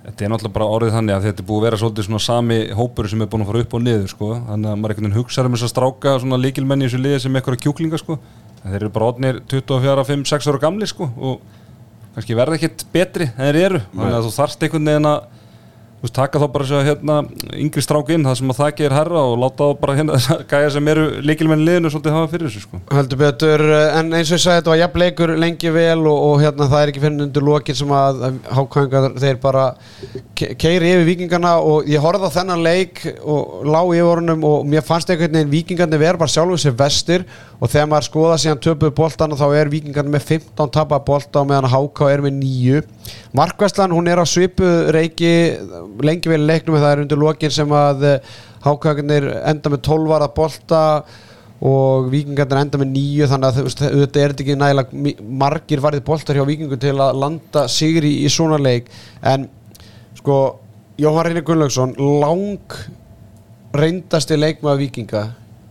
þetta er náttúrulega bara orðið þannig að þetta er búið að vera svolítið svona sami hópur sem er búin að fara upp og niður sko. Þannig að maður einhvern veginn hugsaður um þess að stráka svona lykilmenn í þessu liði sem einhverja kjúklinga sko. Þeir eru bara orðnir tuttugu og fjögur, fimm, sex ára gamli sko og kannski verða ekkert betri en þeir eru. Þannig að þú þarft einhvern veginn að þú veist, taka þá bara þessu hérna yngri strák inn það sem að það gerir herra og láta þá bara hérna gæja sem eru lykilmenn liðinu svolítið hafa fyrir þessu sko.
Heldur betur, en eins og ég sagði þetta var jafn leikur lengi vel og, og hérna það er ekki fyrir undir lokin sem að, að hákvæðingar þeir bara ke keiri yfir Víkingarna og ég horfði á þennan leik og lá yfir honum og mér fannst einhvern veginn Víkingarnir vera bara sjálfur sér vestir og þegar maður skoða síðan töpuðu boltan og þá er Víkingarnir með fimmtán tapaða bolta og meðan H K er með níu. Markværslan hún er á svipuð reiki lengi vel í leiknum en það er undir lokin sem að H K-garnir enda með tólf varða bolta og Víkingarnir enda með níu þannig að þetta er ekki nægilega margir varðið boltar hjá Víkingum til að landa sigri í svona leik en sko Jóhann Reynir Gunnlaugsson lang reyndasti leikmaður Víkinga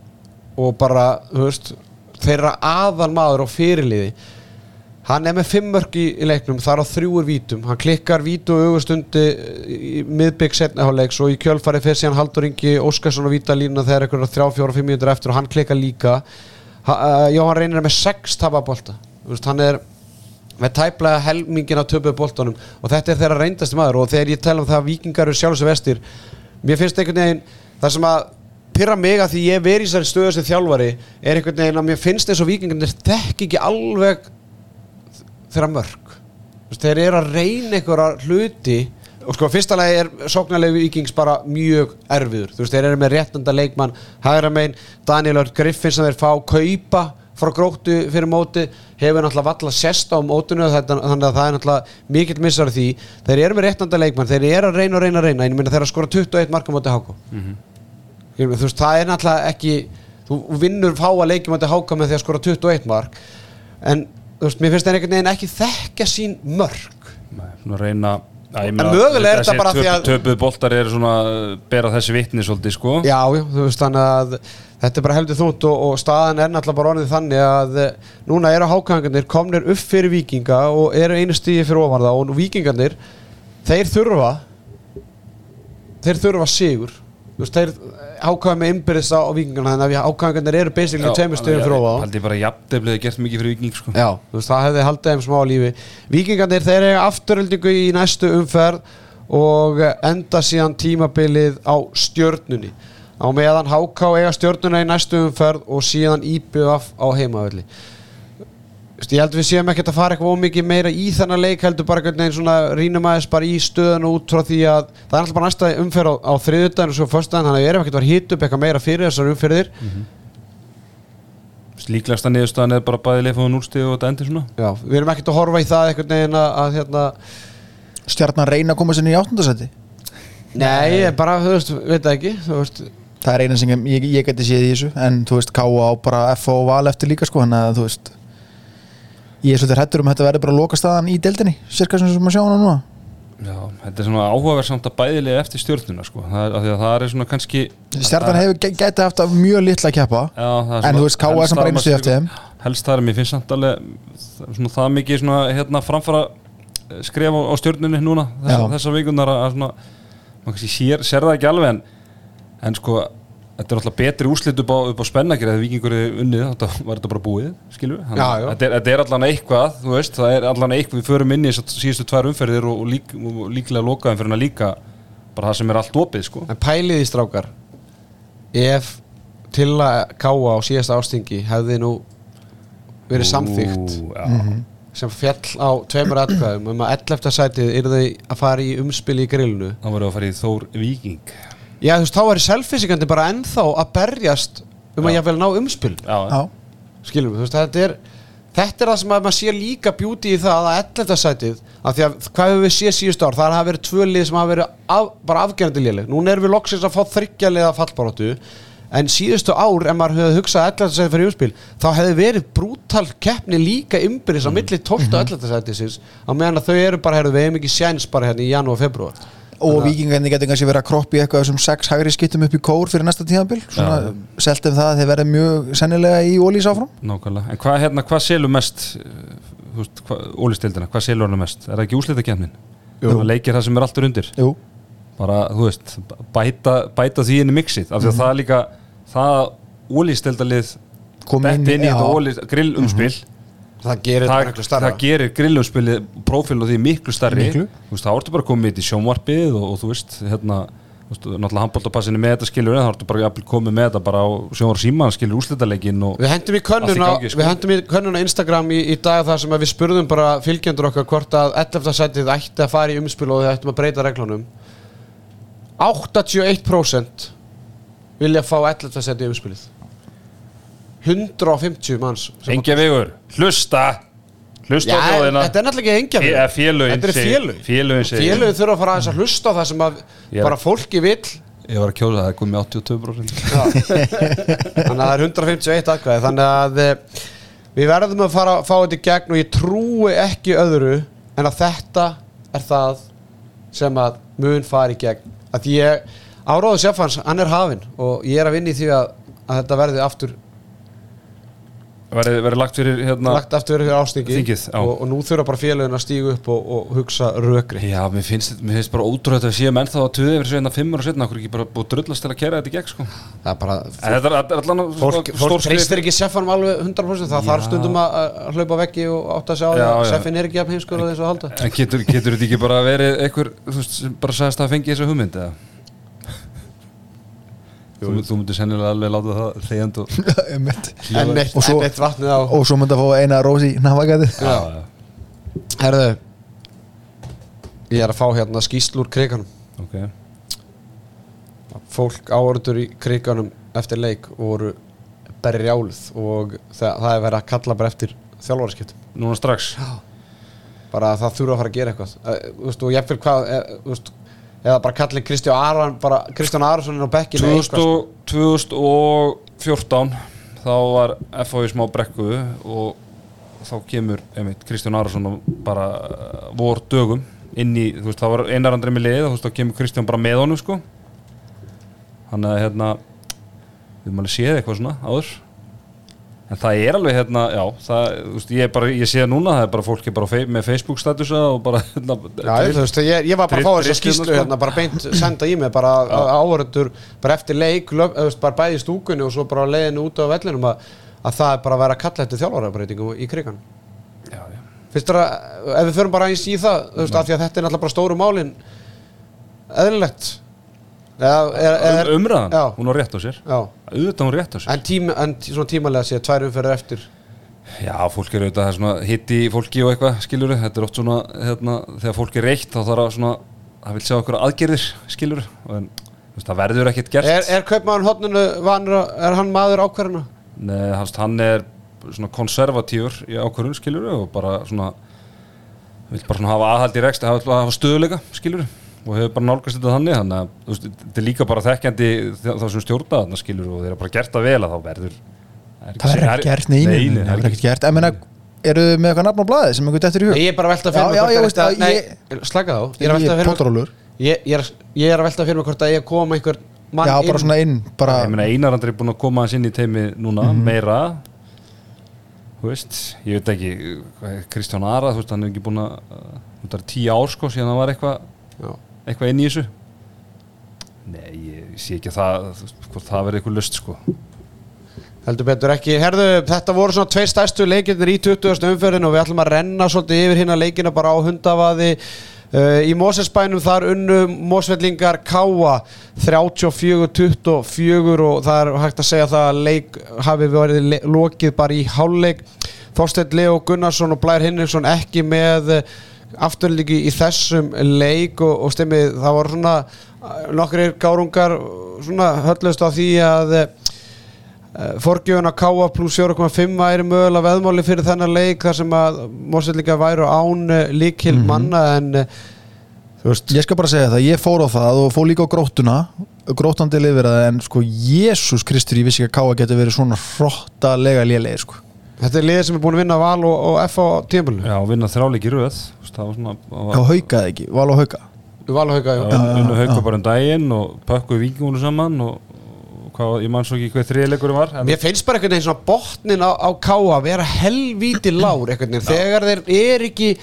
og bara, þú veist, þeirra aðalmaður og fyrirliði hann er með fimm mörk í, í leiknum þar á þrjú er vítum, hann klikkar vítu og augustundi í miðbygg seinni hálfleiks og í kjölfarið fyrir síðan Halldór Ingi Óskarsson og vítalína þegar einhverja þrjá, fjóra, fimm mínútur eftir og hann klikkar líka ha, uh, Jóhann Reynir er með sex tapaða bolta, þú veist, hann er með tæplega helmingin á töpuðu boltanum og þetta er þeirra reyndasti maður og þegar ég tala um það að Víkingar eru sjálfs og vestir mér finnst einhvern veginn það sem að pyrra mig að því ég veri í þessari stöðu sem þjálfari er einhvern veginn að mér finnst eins og Víkingarnir þekki ekki alveg þeirra mörk þeir eru að reyna einhverja hluti og sko fyrsta lagi er sóknarlegu Víkings bara mjög erfiður þú veist þeir eru með réttanda leikmann hægra megin Daniel Örn Griffin sem þeir fá kaupa frá Gróttu fyrir móti hefur náttúrulega valla sést á mótinu þannig að það er náttúrulega mikill missar því þeir eru með réttanda leikmann þeir eru að reyna og reyna og reyna en ég meina þeir eru að skora tuttugu og eitt marka móti H K mm-hmm. Þú veist, það er náttúrulega ekki þú vinnur fáa leikjum á H K með því að skora tuttugu og eitt mark en þú veist, mér finnst það einhvern veginn ekki þekkja sín mörk
Nei, svona reyna að,
en mögulega er þetta bara
töp,
því að
töpuð boltar eru svona bera þessi vitni svolítið sko
já, já, þú veist, þannig að þetta er bara heldur þungt og, og staðan er náttúrulega bara orðið þannig að núna eru hákangarnir komnir upp fyrir Víkinga og eru einu stigi fyrir ofan það og Víkingarnir þeir þurfa þeir þurfa sigur þú veist, þeir ákvæða með innbyrðis á Víkingarna þannig að ákvæðingarnir eru basically tveimur stöðum fyrir ofan
haldi bara jafnteflið gert mikið fyrir Víking sko
já, þú veist, það hefði haldið þeim smá lífi Víkingarnir, þeir eiga afturöldingu í næstu umferð og enda síðan tímabilið á Stjörnunni á meðan H K eiga Stjörnuna í næstu umferð og síðan I B V á heimavelli ég held við séum ekkert að fara eitthvað ómikið meira í þennan leik heldur bara einhvern veginn svona rýnum aðeins bara í stöðuna út frá því að það er alltaf bara næsta umferð á, á þriðjudaginn og svo föstudaginn þannig að við erum ekkert að vera hít upp eitthvað meira fyrir þessar umferðir
mm-hmm. Líklegasta niðurstaðan er bara bæði leif og núlstig og þetta endir svona
já, við erum ekkert að horfa í það einhvern veginn að, að hérna
Stjarnan reyna að koma sér í áttundasæti
nei, bara, þú veist, veit það ekki þú veist
það er eina sem ég, ég geti séð í þessu en þú veist, K A á bara F og Val eftir líka sko, þannig að þú veist ég er svolítið hræddur um að þetta verði bara loka staðan í deildinni cirka sem við sjáum hana núna
já, þetta er svona áhugaverðsamt að bæðilega eftir Stjörnuna sko, það er, af því að það er svona kannski
Stjarnan hefur gæti haft mjög litla að keppa
já,
en þú veist, K A er sem bara einu stuð eftir þeim
helst það er, mér finnst samt alveg svona það mikið svona hérna framfara skref á, á Stjörnunni núna þessa, þessa vikunar að svona maður kannski sér, sér það ekki alveg en, en sko þetta er alltaf betri úrslit upp á, upp á Spennakeri þegar Víkingur er unnið, þetta var þetta bara búið skilur við, þetta er, þetta er allan eitthvað þú veist, það er allan eitthvað, við förum inn í síðustu tvær umferðir og, og, lík, og líklega lokaðum fyrir að líka bara það sem er allt opið sko.
En pælið í strákar ef til að K A á síðasta ástingi hefði nú verið samþykkt
mm-hmm.
sem fjall á tveimur atkvæðum um að ellefta sætið yrði að fara í umspil í grillinu
þá voru að fara í Þór Víking
já, þú veist, þá er selfisíkandi bara ennþá að berjast um að ég vil ná umspil
já,
já.
Skilum við, þú veist, þetta er þetta er það sem að maður sé líka beauty í það að ellefta sætið, af því að hvað hefur við séð síðustu ár, það hafa verið tvö lið sem hafa verið af, bara afgerandi léleg, núna erum við loksins að fá þriggja liða fallbaráttu en síðustu ár, ef maður hefði hugsað ellefta sætið fyrir umspil, þá hefði verið brútal keppni líka innbyrðis á milli tólfta og ellefta sætisins, á meðan að þau eru bara, heyrðu, við hefum ekki séns bara hérna í janúar, febrúar
og Víkingarnir getur kannski verið að kroppa í eitthvað þessum sex hægri skiptum upp í kór fyrir næsta tímabil svona ja. Selt um það að þeir verða mjög sennilega í ólís áfram
nákvæmlega, en hvað hérna, hvað selur mest þú veist, ólístildina, hvað selur hann mest er það ekki úrslitakeppnin? leikir það sem er alltur undir
Jú.
bara, þú veist, bæta, bæta því inn í mixið, af því að mm. það líka það ólísteldalið bett inn í þetta ólí, grillumspil mm-hmm.
það gerir það,
það, það gerir grillumspilið prófíl og því miklu starri miklu. Þú veist, það orður bara að koma mitt í sjónvarpið og, og þú veist, hérna þú veist, náttúrulega handboltapassinni með þetta skilur en það orður bara að koma með þetta bara á sjónvar síman skilur úrslitaleikin og
við hendum í könnuna gangi, sko. Við hendum í könnuna Instagram í, í dag þar sem að við spurðum bara fylgjendur okkar hvort að ellefta sætið ætti að fara í umspil og þau ættum að breyta reglunum áttatíu og eitt prósent vilja fá ellefta sætið í umspilið hundrað og fimmtíu manns
Engjavíkur, hlusta hlusta á þjóðina
þetta er náttúrulega ekki Engjavíkur
félögin
þetta er félögin
félögin
félögin þurfa að fara aðeins að hlusta á það sem að
ég
bara fólki vill
ég var að kjósa það, það kom með áttatíu og tvö prósent
þannig að það er hundrað fimmtíu og eitt atkvæði þannig að við verðum að fara að fá þetta í gegn og ég trúi ekki öðru en að þetta er það sem að mun fara í gegn að ég áráðu Sjafans, hann er hafinn og ég er að vinna í því að, að þetta verði aftur
verði lagt fyrir hérna
lagt aftur fyrir ástingi og, og nú þurfa bara félögin að stígu upp og, og hugsa rökri
já, mér finnst, mér finnst bara ótrúlega að séum ennþá að tuði yfir sveina fimm ára setna okkur ekki bara búið drullast til að kæra þetta í gegn sko
það er bara
þetta er allan
fólk, fólk treystir ekki Seffanum alveg hundra prósent það já. Þarf stundum að, að hlaupa veggi og átta sig á því að Seffin er ekki af heimskur og eins og halda
en getur, getur þetta ekki bara verið einhver þú veist, bara sagðist að fengi þessa hugmynd eða Þú, þú myndir sennilega alveg láta það þegjand og
en eitt, og svo, eitt vatnið á
og svo myndi að fá eina rós í nafagæði
herðu ég er að fá hérna skýrslu úr kriganum
okay.
fólk áorður í kriganum eftir leik voru berjálið og það, það er verið að kalla bara eftir þjálfaraskiptum
núna strax
já. Bara að það þurfa að fara að gera eitthvað uh, veist, og ég fyrir hvað uh, eða bara kalli Kristján Aron bara Kristján Aronsson inn á bekkinu
tvö þúsund og fjórtán þá var F H í smá brekku og þá kemur einmitt Kristján Aronsson bara vor dögum inn í, þú veist, það var einar andri með lið og þú veist, þá kemur Kristján bara með honum sko hann að hérna við maður séð eitthvað svona áður en það er alveg hérna, já það, þú veist, ég bara, ég sé það núna það er bara fólki bara fei, með Facebook statusa og bara hérna,
já, þú veist, ég, ég var bara að fá þess að skýslu hérna, bara beint senda í mig bara áhörður, bara eftir leik löf, veist, bara bæði í stúkunni og svo bara leiðinu út á vellinum að, að það er bara að vera að kalla eftir þjálfarabreitingu í krigan
já, já
finnst þér að, ef við förum bara eins í það þú veist, af því að þetta er náttúrulega bara stóru málin eðlilegt
Er, er, er, um, umræðan, já. Hún var rétt á sér
já.
Auðvitað hún rétt á sér
en, tím, en svona tímalega sé tvær umferðir eftir
já, fólk er auðvitað svona hitti í fólki og eitthvað skilur þetta er oft svona, hérna, þegar fólk er reitt þá þarf að svona, það vil sjá okkur aðgerðir skilur, en veist, það verður ekkert gert
Er, er kaupmaðurinn hodninu vanur, er hann maður ákvarðuna?
Nei, hann er svona konservatífur í ákvarðun skilur og bara svona vil bara svona hafa aðhald í rekst hafa, hafa stöðuleika skilur og hefur bara nálgast þetta þannig þannig að þú veist, þetta er líka bara þekkjandi þá sem stjórna þarna skilur og þeir eru bara gert að vel að þá verður
það verður ekki gert, neini, neini það verður ekki gert en menna, eru þið með eitthvað nafn á blaði sem einhvern eftir í hug?
Ég er bara að velta fyrir mig hvort að nei, slaka þá ég er að velta fyrir mig ég, ég, er, ég er að velta fyrir mig hvort að ég kom einhver mann
já, bara inn. Svona inn bara...
ég meina Einar Andri er búin að koma hans inn í teimi núna mm-hmm. meira þú veist, ég veit ekki Kristján Ara, þú veist, hann er ekki búin að það er tíu ár sko síðan hann var eitthvað eitthvað inn í þessu nei, ég sé ekki að það hvort það verði eitthvað lust sko
heldur betur ekki, herðu, þetta voru svona tveir stærstu leikirnir í tuttugasta umferðin og við ætlum að renna svolítið yfir hérna leikina bara á Hundavaði uh, í Mosfellsbænum þar unnu Mosfellingar Káa þrjátíu og fjögur tuttugu og fjögur og það er hægt að segja það að leik hafi verið lokið bara í hálfleik Þorsteinn Leó Gunnarsson og Blær Hinriksson ekki með afturlíki í þessum leik og, og stemmið, það voru svona nokkrir gárungar svona höllust á því að uh, forgjöfuna Káa pluss fjögur komma fimm væri mögulega veðmáli fyrir þennan leik þar sem að Mosfellingar væru án uh, líkil mm-hmm. manna en uh, þú veist
ég skal bara segja það, ég fór á það og fór líka á gróttuna gróttandi lifir það en sko Jésús Kristur ég vissi ekki að Káa geti verið svona hrottalega lélegir sko
Þetta er liðið sem er búin að vinna Val og, og F á tímabilinu.
Já, vinna þrjáleiki í röð. Það var svona...
Já, Hauka ekki, Val og Hauka.
Val og Hauka, já.
Já, vinna Hauka bara um daginn og pökkuði Víkingunum saman og, og hvað, ég man svo ekki hvað þriðleikurinn var.
Mér finnst bara einhvern veginn svona botnin á, á Káa að vera helvíti lár einhvern veginn. Þegar þeir er ekki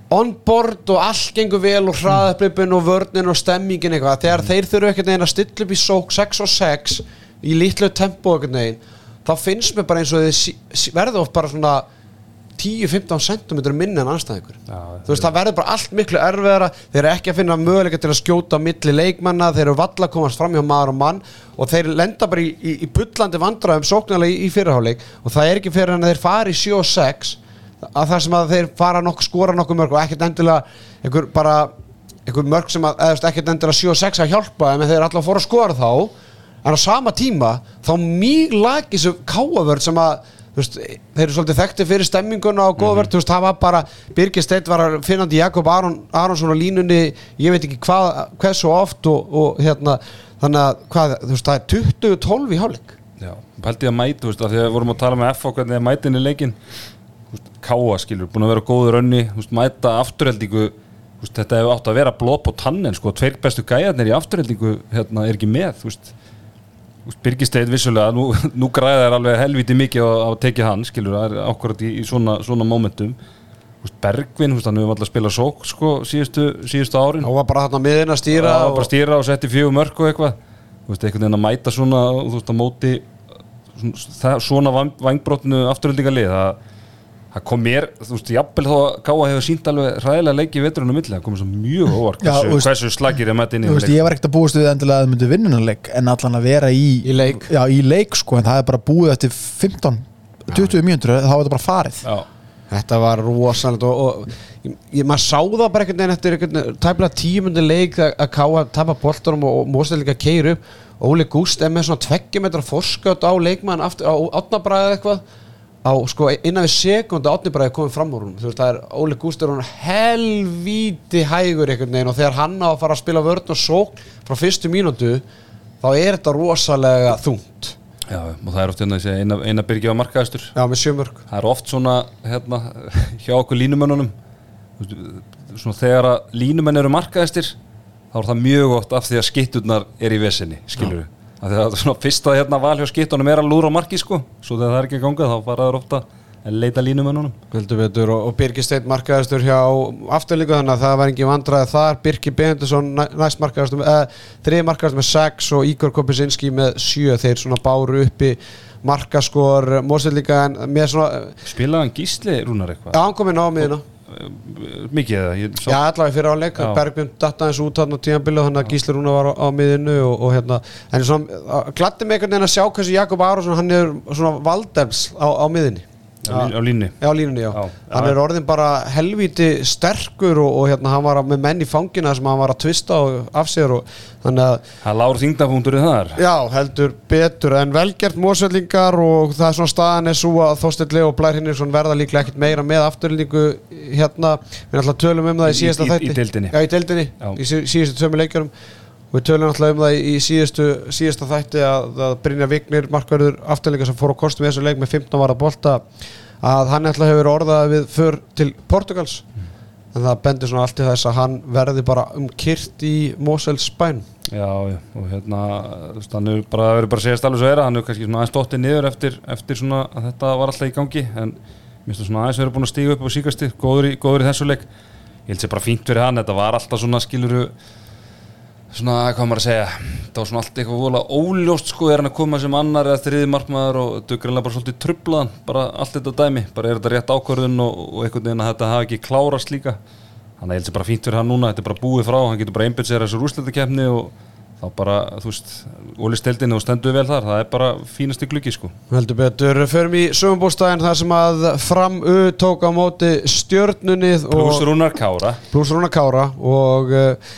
on board og allt gengur vel og hraðaupplöpun og vörnin og stemmingin eitthvað þegar mm. þeir þurfa ekkert neginn að stilla upp í sók sex og sex í litlu tempo ekkert neginn þá finnst mér bara eins og þið verður oft bara svona tíu til fimmtán sentimetrar minni en anstæðingur þú veist það verður bara allt miklu erfiðara þeir eru ekki að finna möguleika til að skjóta milli leikmanna, þeir eru valla að komast fram hjá maður og mann og þeir lenda bara í, í, í bullandi vandræðum sóknarlega í, í fyrirháleik og það er ekki fyrir hann að þeir fari í sjö og sex að það sem að þeir fara nokkuð skora nokkuð mörg og ekkert endilega einhver bara einhver mörg sem að eða ekkert endilega sjö og sex að hjálpa en þeir allavega fóru að skora þá en á sama tíma þá mjög lagi þessu káavörð sem að veist, þeir eru svolítið þekkti fyrir stemminguna og góða verð, þú veist, það var bara Birgir Steinn var að finnandi Jakob Aron, Aronsson á línunni, ég veit ekki hvað hvað svo oft og, og hérna þannig að hvað, þú veist, það er tuttugu tólf í hálfleik.
Já, pældi að mæta, þú veist, af því að við vorum að tala með F O hvernig að mætin í leikinn, þú veist, Káa skilur, búin að vera góður önni, þú veist, mæta afturheldingu, þú veist, þetta hefur átt að vera blóp og tannen, sko, tveir bestu gæjarnir í afturheldingu, hérna, er ekki með, þú veist Birgir Steinn vissulega, nú, nú græða þær alveg helviti mikið á að tekið hann, skilur, það er ákvarðat í, í svona, svona momentum. Bergvin, hann hefur alltaf spilað sók, sko, síðustu, síðustu árin.
Hann var bara hann að miðin að stýra.
Já, og... bara stýra og setti fjögur mörk og eitthvað. Þú veist, einhvern veginn að mæta svona, þú veist, að móti svona, svona vangbrotnu afturhaldingarlið, það það kom mér, þú veist, jafnvel þó að Káa hefur sínt alveg hræðilega leiki í veturinn á milli, það kom svo mjög óvart hversu, já, hversu slagir er mætt inn í
leik. Ég var ekkert að búast við endilega að það myndi vinnunarleik en allan að vera í,
í leik,
já, í leik sko, en það er bara búið eftir fimmtán til tuttugu mínútur, þá var þetta bara farið.
Já. Þetta var rosalegt og, og ég, maður sá það bara einhvern veginn eftir einhvern tæplega tíu mínútur leik að Káa tapa boltanum og, og Mosfell líka keyra upp. Óli Gúst er með svona tveggja metra forskot á leikmann aftur á Árnabræði eitthvað á sko innan við sekúndu Árni Bragi komið fram úr hún, þú veist það er Óli Gúst er hún helvíti hægur einhvern veginn og þegar hann á að fara að spila vörn og sókn frá fyrstu mínútu þá er þetta rosalega þungt.
Já, og það er oft hérna þessi eina, eina byrgi á markaðistur.
Já, með sjö mörk.
Það er oft svona hérna hjá okkur línumönnunum svona þegar að línumenn eru markaðistir þá er það mjög oft af því að skytturnar er í vesinni, skilur við. Það er svona fyrsta hérna val hjá skyttunum er að lúra á marki sko, svo þegar það er ekki að ganga þá fara þær ofta að leita línumönnunum.
Vildu betur og, og Birgir Steinn markaðistur hjá afturlíku þannig að það var engin vandræði þar, Birgir Benediktsson næst markaðistur, eða þriði markaðistur með sex og Ígor Kopesinski með sjö, þeir svona báru uppi markaskor, Mosfell líka en með svona...
Spilaði hann Gísli Rúnar eitthvað?
Já, hann kom inn á miðina.
Mikið eða? Sá... Já,
allavega fyrir áleik, Bergbjörn datt aðeins út hann á tímabilið, þannig að Gísli Rúnar var á, á miðinu og, og hérna, en svona gladdi mig einhvern veginn að sjá hversu Jakob Aronsson, hann er svona valdefls á, á miðinni.
Á, á línni?
Já, á línunni, já. já. Hann er orðin bara helvíti sterkur og, og hérna, hann var með menn í fangina sem hann var að tvista af sér og þannig að...
Það lágur þyngdapunkturinn þar?
Já, heldur betur, en velgert Mosfellingar og það er svona staðan er svo að Þorsteinn Leó og Blær Hinriksson verða líklega ekkert meira með afturlíku hérna, við ætlum að tölum um það í síðasta
í,
þætti.
Í deildinni?
Já, í deildinni, já. Í síðustu tveimur leikjunum. Við tölum alltaf um það í síðustu, síðasta þætti að, að Brynjar Vignir, markvörður afturleika sem fór á kostum í þessu leik með fimmtán varða bolta, að hann alltaf hefur orðað við för til Portugals. Mm. En það bendir svona allt í þess að hann verði bara umkyrt í Mosfells bæn.
Já, já, og hérna, hann hefur bara, það verður bara að segja staflega svo er að hann hefur kannski svona aðeins dottið niður eftir, eftir svona að þetta var alltaf í gangi, en mér finnst það svona aðeins verður búin að stíga upp á síkasti, góður í, góður í þessu leik. Ég held sér bara fínt fyrir hann, þetta var alltaf svona skiluru svona, hvað maður að segja, það var svona allt eitthvað voðalega óljóst sko, er hann að koma sem annar eða þriði markmaður og duggreinlega bara svolítið truflaðan, bara allt þetta dæmi, bara er þetta rétt ákvörðun og, og einhvern veginn að þetta hafi ekki klárast líka, þannig að ég held sér bara fínt fyrir hann núna, þetta er bara búið frá, hann getur bara einbeitt sér þessu úrslitakeppni og þá bara, þú veist, Óli-deildinni og stendur vel þar, það er bara fínasti gluggi sko.
Heldur betur, förum í sumarbústaðinn þar sem að Fram U tók á móti Stjörnunni
Plús Rúnar Kára
Plús Rúnar Kára og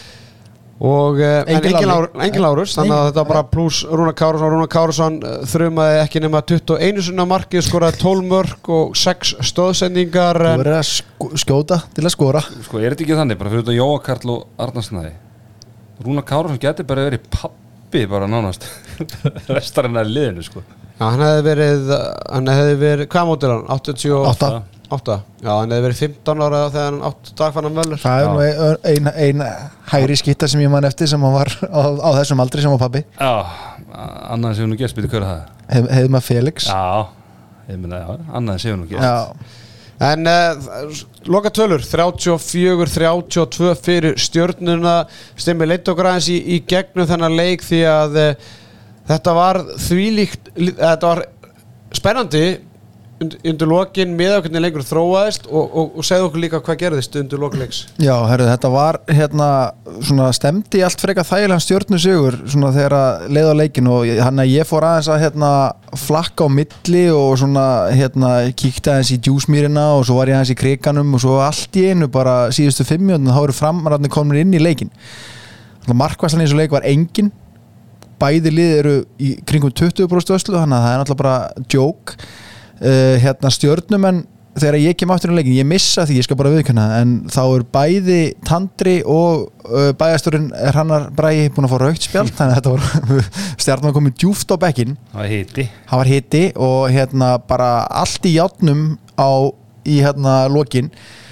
og engin Lárus, þannig að þetta bara pluss Rúnar Kárusson. Rúnar Kárusson þrumaði ekki nema tuttugu og einu sinni markið, skoraði tólf mörk og sex stóðsendingar.
Þú verður að sk skjóta til að skora.
Sko, er þetta ekki þannig, bara fyrir þetta Jóa Karl og Arnarsnæði, Rúnar Kárusson geti bara verið pappi bara nánast restarinn af liðinu, sko.
Já, hann hefði verið, hann hefði verið, hvað mótil hann? áttatíu og átta. átta. Já, hann hefði verið fimmtán ára þegar hann átt dagfannan Möller.
Það er nú ein, ein hægri skytta sem ég man eftir sem hann var á, á þessum aldri sem var pabbi.
Já, annað sem hún og gest byrju hverja það.
Hef, hefði maður Felix.
Já, ég meina, já, annað sem hún og gest.
Já. En uh, loka tölur þrjátíu og fjögur þrjátíu og tvö fyrir Stjörnuna. Stimmi leitt okkur aðeins í, í gegnum þennan leik því að uh, þetta var þvílíkt, þetta var spennandi und, undir lokin með að hvernig leikur þróaðist og, og, og segðu okkur líka hvað gerðist undir lokleiks.
Já, herru, þetta var hérna svona stemdi allt frekar þægilega Stjörnu sigur svona þegar að leið á leikin og hann að ég fór aðeins að hérna flakka á milli og svona hérna kíkti aðeins í djúsmýrina og svo var ég aðeins í krikanum og svo allt í einu bara síðustu fimm mínútur þá eru framararnir komin inn í leikin. Markvarslan í þessu leik var engin. Bæði lið eru í kringum tuttugu prósent vörslu þannig að það er náttúrulega bara joke. Uh, hérna Stjörnumenn þegar ég kem aftur í leikin, ég missa því, ég skal bara viðurkenna en þá er bæði Tandri og uh, bæjarstjórinn Hrannar Bragi búin að fá rautt spjald þannig að þetta var Stjarnan komið djúft á bekkinn.
Það var hiti
Það var hiti og hérna bara allt í járnum á í hérna lokin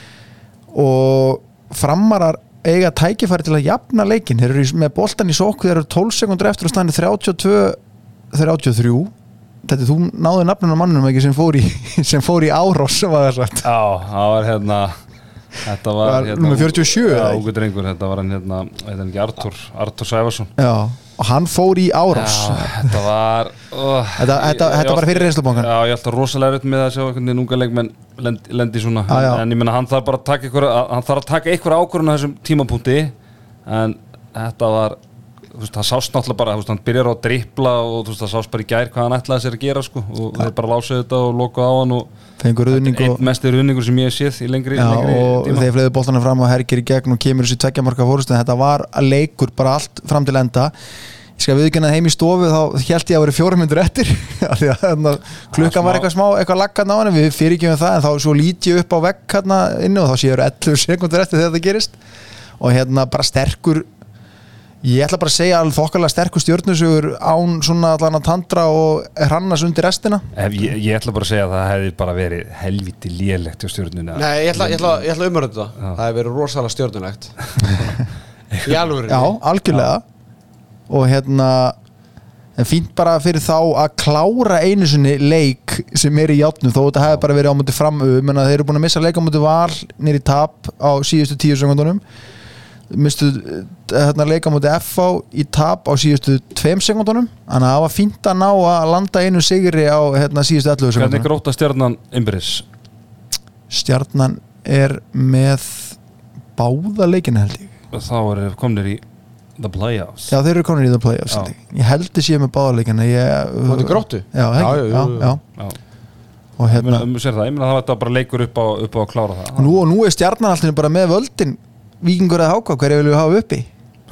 og Framarar eiga tækifæri til að jafna leikinn. Þeir eru með boltan í sókn, þeir eru tólf sekúndur eftir og standi þrjátíu og tvö þrjátíu og þrjú. Þetta þú náðu nafninu á mannunum ekki sem fór í sem fór í árás sem var það sagt.
Já, það var hérna þetta var, var hérna
númer fjörutíu og sjö.
Já, ungur drengur, þetta var hann hérna þetta ekki Artur, Artur Sævarsson.
Já, og hann fór í árás.
Já, þetta var oh,
Þetta, þetta, þetta var fyrir reynslubankan.
Já, ég ætla rosalega erfitt með að sjá einhvern veginn unga leikmenn lendi, lendi svona
ah,
en, en ég meina hann þarf bara að taka einhver hann þarf að taka einhver ákvörðun á þessum tímapunkti en þetta var þú veist, það sást náttúrulega bara, þú veist, hann byrjar á að drippla og þú veist, það sást bara í gær hvað hann ætlaði sér að gera sko og þeir bara lásuðu þetta og lokuðu á hann og
fengur ruðning og
einn mesti ruðningur sem ég hef séð í lengri,
já,
lengri
og
tíma.
Þeir fleiðu boltana fram og hergir í gegn og kemur þessi tveggja marka fórust en þetta var að leikur bara allt fram til enda. Ég skal viðurkenna heim í stofu þá hélt ég að vera fjórar mínútur eftir af því að klukkan var eitthvað smá eitthvað laggarn á hann við fyrirgefum það en þá svo lít ég upp á vegg hérna inni og þá séu ellefu sekúndur eftir þegar það gerist og hérna bara sterkur ég ætla bara að segja alveg þokkalega sterkur Stjörnusugur án svona allan að Tandra og Hrannars undir restina.
Ég, ég ætla bara að segja að það hefði bara verið helviti lélegt hjá Stjörnunni.
Nei, ég ætla, ég ætla, ég ætla umrönda það. Já. Það hefði verið rosalega stjörnulegt. Í alvörinni.
Já, algjörlega. Já. Og hérna en fínt bara fyrir þá að klára einu sinni leik sem er í játnum þó þetta hefði bara verið á móti framu menn að þeir eru búin að missa leik á móti Val niður í tap á síðustu tíu sekúndunum mistu hérna leika móti F H í tap á síðustu tveim sekúndunum þannig að það var fínt að ná að landa einu sigri á hérna síðustu ellefu sekúndunum.
Hvernig Grótta Stjarnan innbyrðis?
Stjarnan er með báða leikina held ég.
Þá er komnir í the playoffs.
Já, þeir eru komnir í the playoffs held ég. Ég held að sé með báða leikina.
Móti Gróttu?
Já, já, já, já.
já.
Og hérna
um, sér það, ég meina það var þetta bara leikur upp á, upp á að klára það.
Nú og nú er Stjarnan alltaf bara með völdin Víkingur eða H K, hverju viljum við hafa uppi?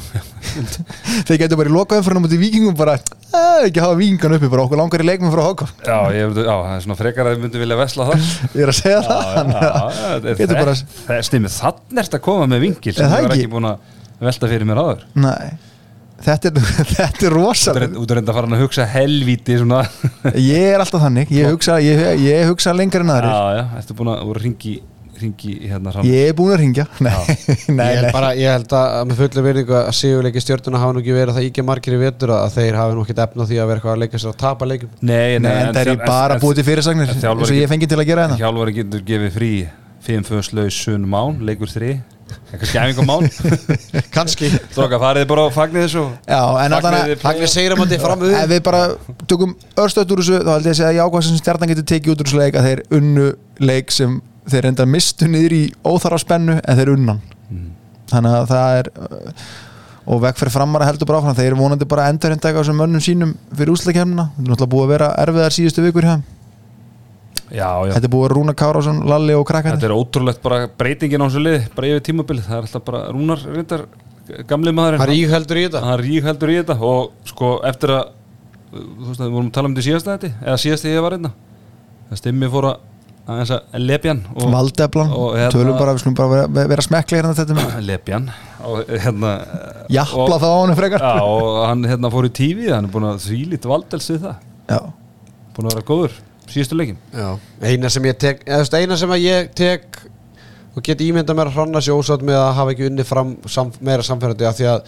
Þeir getur bara í loka umfyrir mútið Víkingum bara að ekki hafa Víkingan uppi, bara okkur langar í leikmenn frá H K.
Já, ég, já, það er svona frekar að við myndum vilja vesla það.
Ég er að segja
já,
það.
Já, já, já, bara... það er stimmið, þannig ert að koma með vingil sem ég var ekki búin að velta fyrir mér áður.
Nei, þetta er, þetta er rosalega.
Þú er enda að fara að hugsa helvíti svona.
Ég er alltaf þannig, ég hugsa, ég, ég hugsa lengur en aðrir.
Já, já, ertu búin að ringi ringi hérna fram.
Ég er búin að ringja. Nei, nei,
ég,
nei.
Bara, ég held að með fullu virðingu að sigurleiki Stjörnuna hafa nú ekki verið það ekki margir í vetur að þeir hafa nú ekki efna því að vera eitthvað að leika sér að tapa leikum.
Nei, nei, nei en það er bara búið til fyrirsagnir eins og ég fengi til að gera þetta.
Hjálfari getur gefið frí fimm föslaus sunn mán, leikur þrý eitthvað skæfing á mán
kannski.
Stróka, farið bara á fagnið þessu.
Já, en alltaf
fagnið segir að maður fram
ef við bara tökum örstöðt úr þessu þá held ég að segja að jákvæð sem Stjarnan getur tekið út úr þessu leik að þeir unnu leik sem þeir enda mistu niður í óþarfa spennu en þeir unnan mm. þannig að það er og vegferð framar að heldur bara áfram þeir eru vonandi bara endurheimta eitthvað sem mönnum sínum fyrir úrslitakefnina, það er náttúrulega búið að vera erfiðar síðustu vikur hjá
já, já.
Þetta er búið Rúnar Kárásson, Lalli og krakkar.
Þetta er ótrúlegt bara breytingin á þessu lið bara yfir tímabilið, það er alltaf bara Rúnar reyndar gamli maðurinn
hann rígheldur í þetta
hann rígheldur í þetta og sko eftir að þú veist að við vorum að tala um þetta síðasta þetta eða síðasta ég var einna það stimmi fór að aðeins að Lepjan og
Valdeflan, hérna, tölum bara við skulum bara vera, vera smekklega hérna þetta
Lepjan og hérna
jafla það á hann frekar
já, og hann hérna fór í tífi hann er búin að þvílít Valdels við það
já.
Búin að vera góður síðustu leikin
já. Eina sem ég tek eða eina sem að ég tek og get ímynda mér að hranna sér ósátt með að hafa ekki unni fram sam, meira samferðandi af því að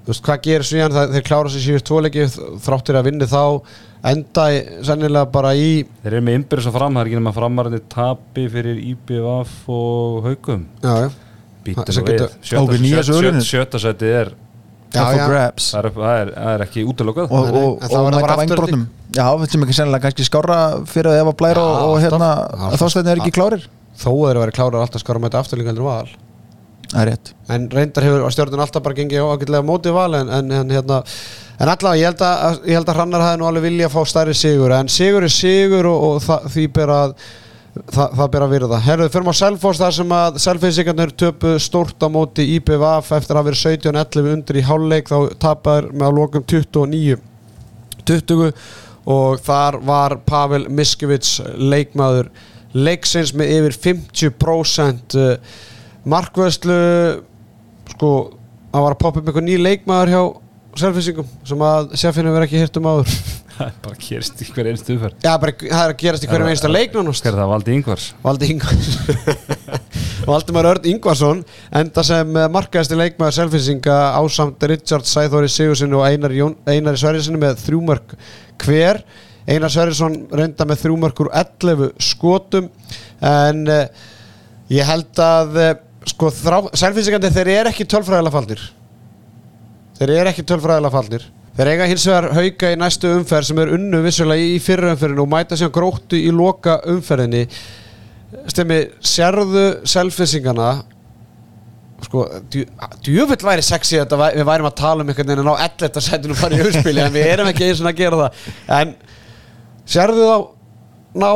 þú veist, hvað gerir Svíjan, þeir klára sér síðust tvoleiki þráttir að vinni þá enda sennilega bara í
þeir eru með innbyrðis og fram, það er ekki nema framarandi tapi fyrir I B V og Haugum
já, já.
Býtum við sjötta, sjötta seti er
já, já.
Það, er, það, er, það er ekki útilokað
og, og, og, og mæta vængbrotum já, þetta sem ekki sennilega kannski skára fyrir að Eva Blær og, og hérna þóstæðin er ekki klárir
þó að þeir eru klárir alltaf skára mæta afturlíka heldur val
það er rétt
en reyndar hefur stjórnun alltaf bara gengið ágætlega mótið val en, en, en hérna en allavega ég held að, ég held að Hrannar hafi nú alveg vilja að fá stærri sigur en sigur er sigur og, og það, því ber að það, það ber að virða herruðu, fyrir maður Selfoss þar sem að Selfyssingarnir töpu stórt á móti I B V eftir að vera sautján ellefu undir í hálfleik þá tapaður með að lokum tuttugu og níu tuttugu og þar var Pavel Miskevits leikmaður leiksins með yfir fimmtíu prósent markvöðslu sko, það var að poppa upp einhver ný leikmaður hjá Selfyssingum sem að sefinu verið ekki hirt um áður
það er bara að gerast í hver einstu umferð
já, bara það er að gerast í hverjum einsta leik nánast
hver er það, Valdi Ingvars
Valdi Ingvars Valdimar Örn Ingvarsson enda sem markaðasti leikmaður Selfyssinga ásamt Richard Sæþóri Sigurðssyni og Einar Einari Sverrissyni með þrjú mörk hver Einar Sverrisson reynda með þrjú mörk úr ellefu skotum en uh, ég held að uh, sko Selfyssingandi þeir eru ekki tölfræðilega faldir þeir eru ekki tölfræðilega faldir þeir eiga hins vegar Hauka í næstu umferð sem er unnu vissulega í fyrra umferðinu og mæta síðan Gróttu í loka umferðinni stemmi, sérðu Selfyssingana sko, djöfull væri sexy að við værim að tala um einhvern veginn á ellefta sætinu og fara í umspili en við erum ekki eins og að gera það en sérðu þá ná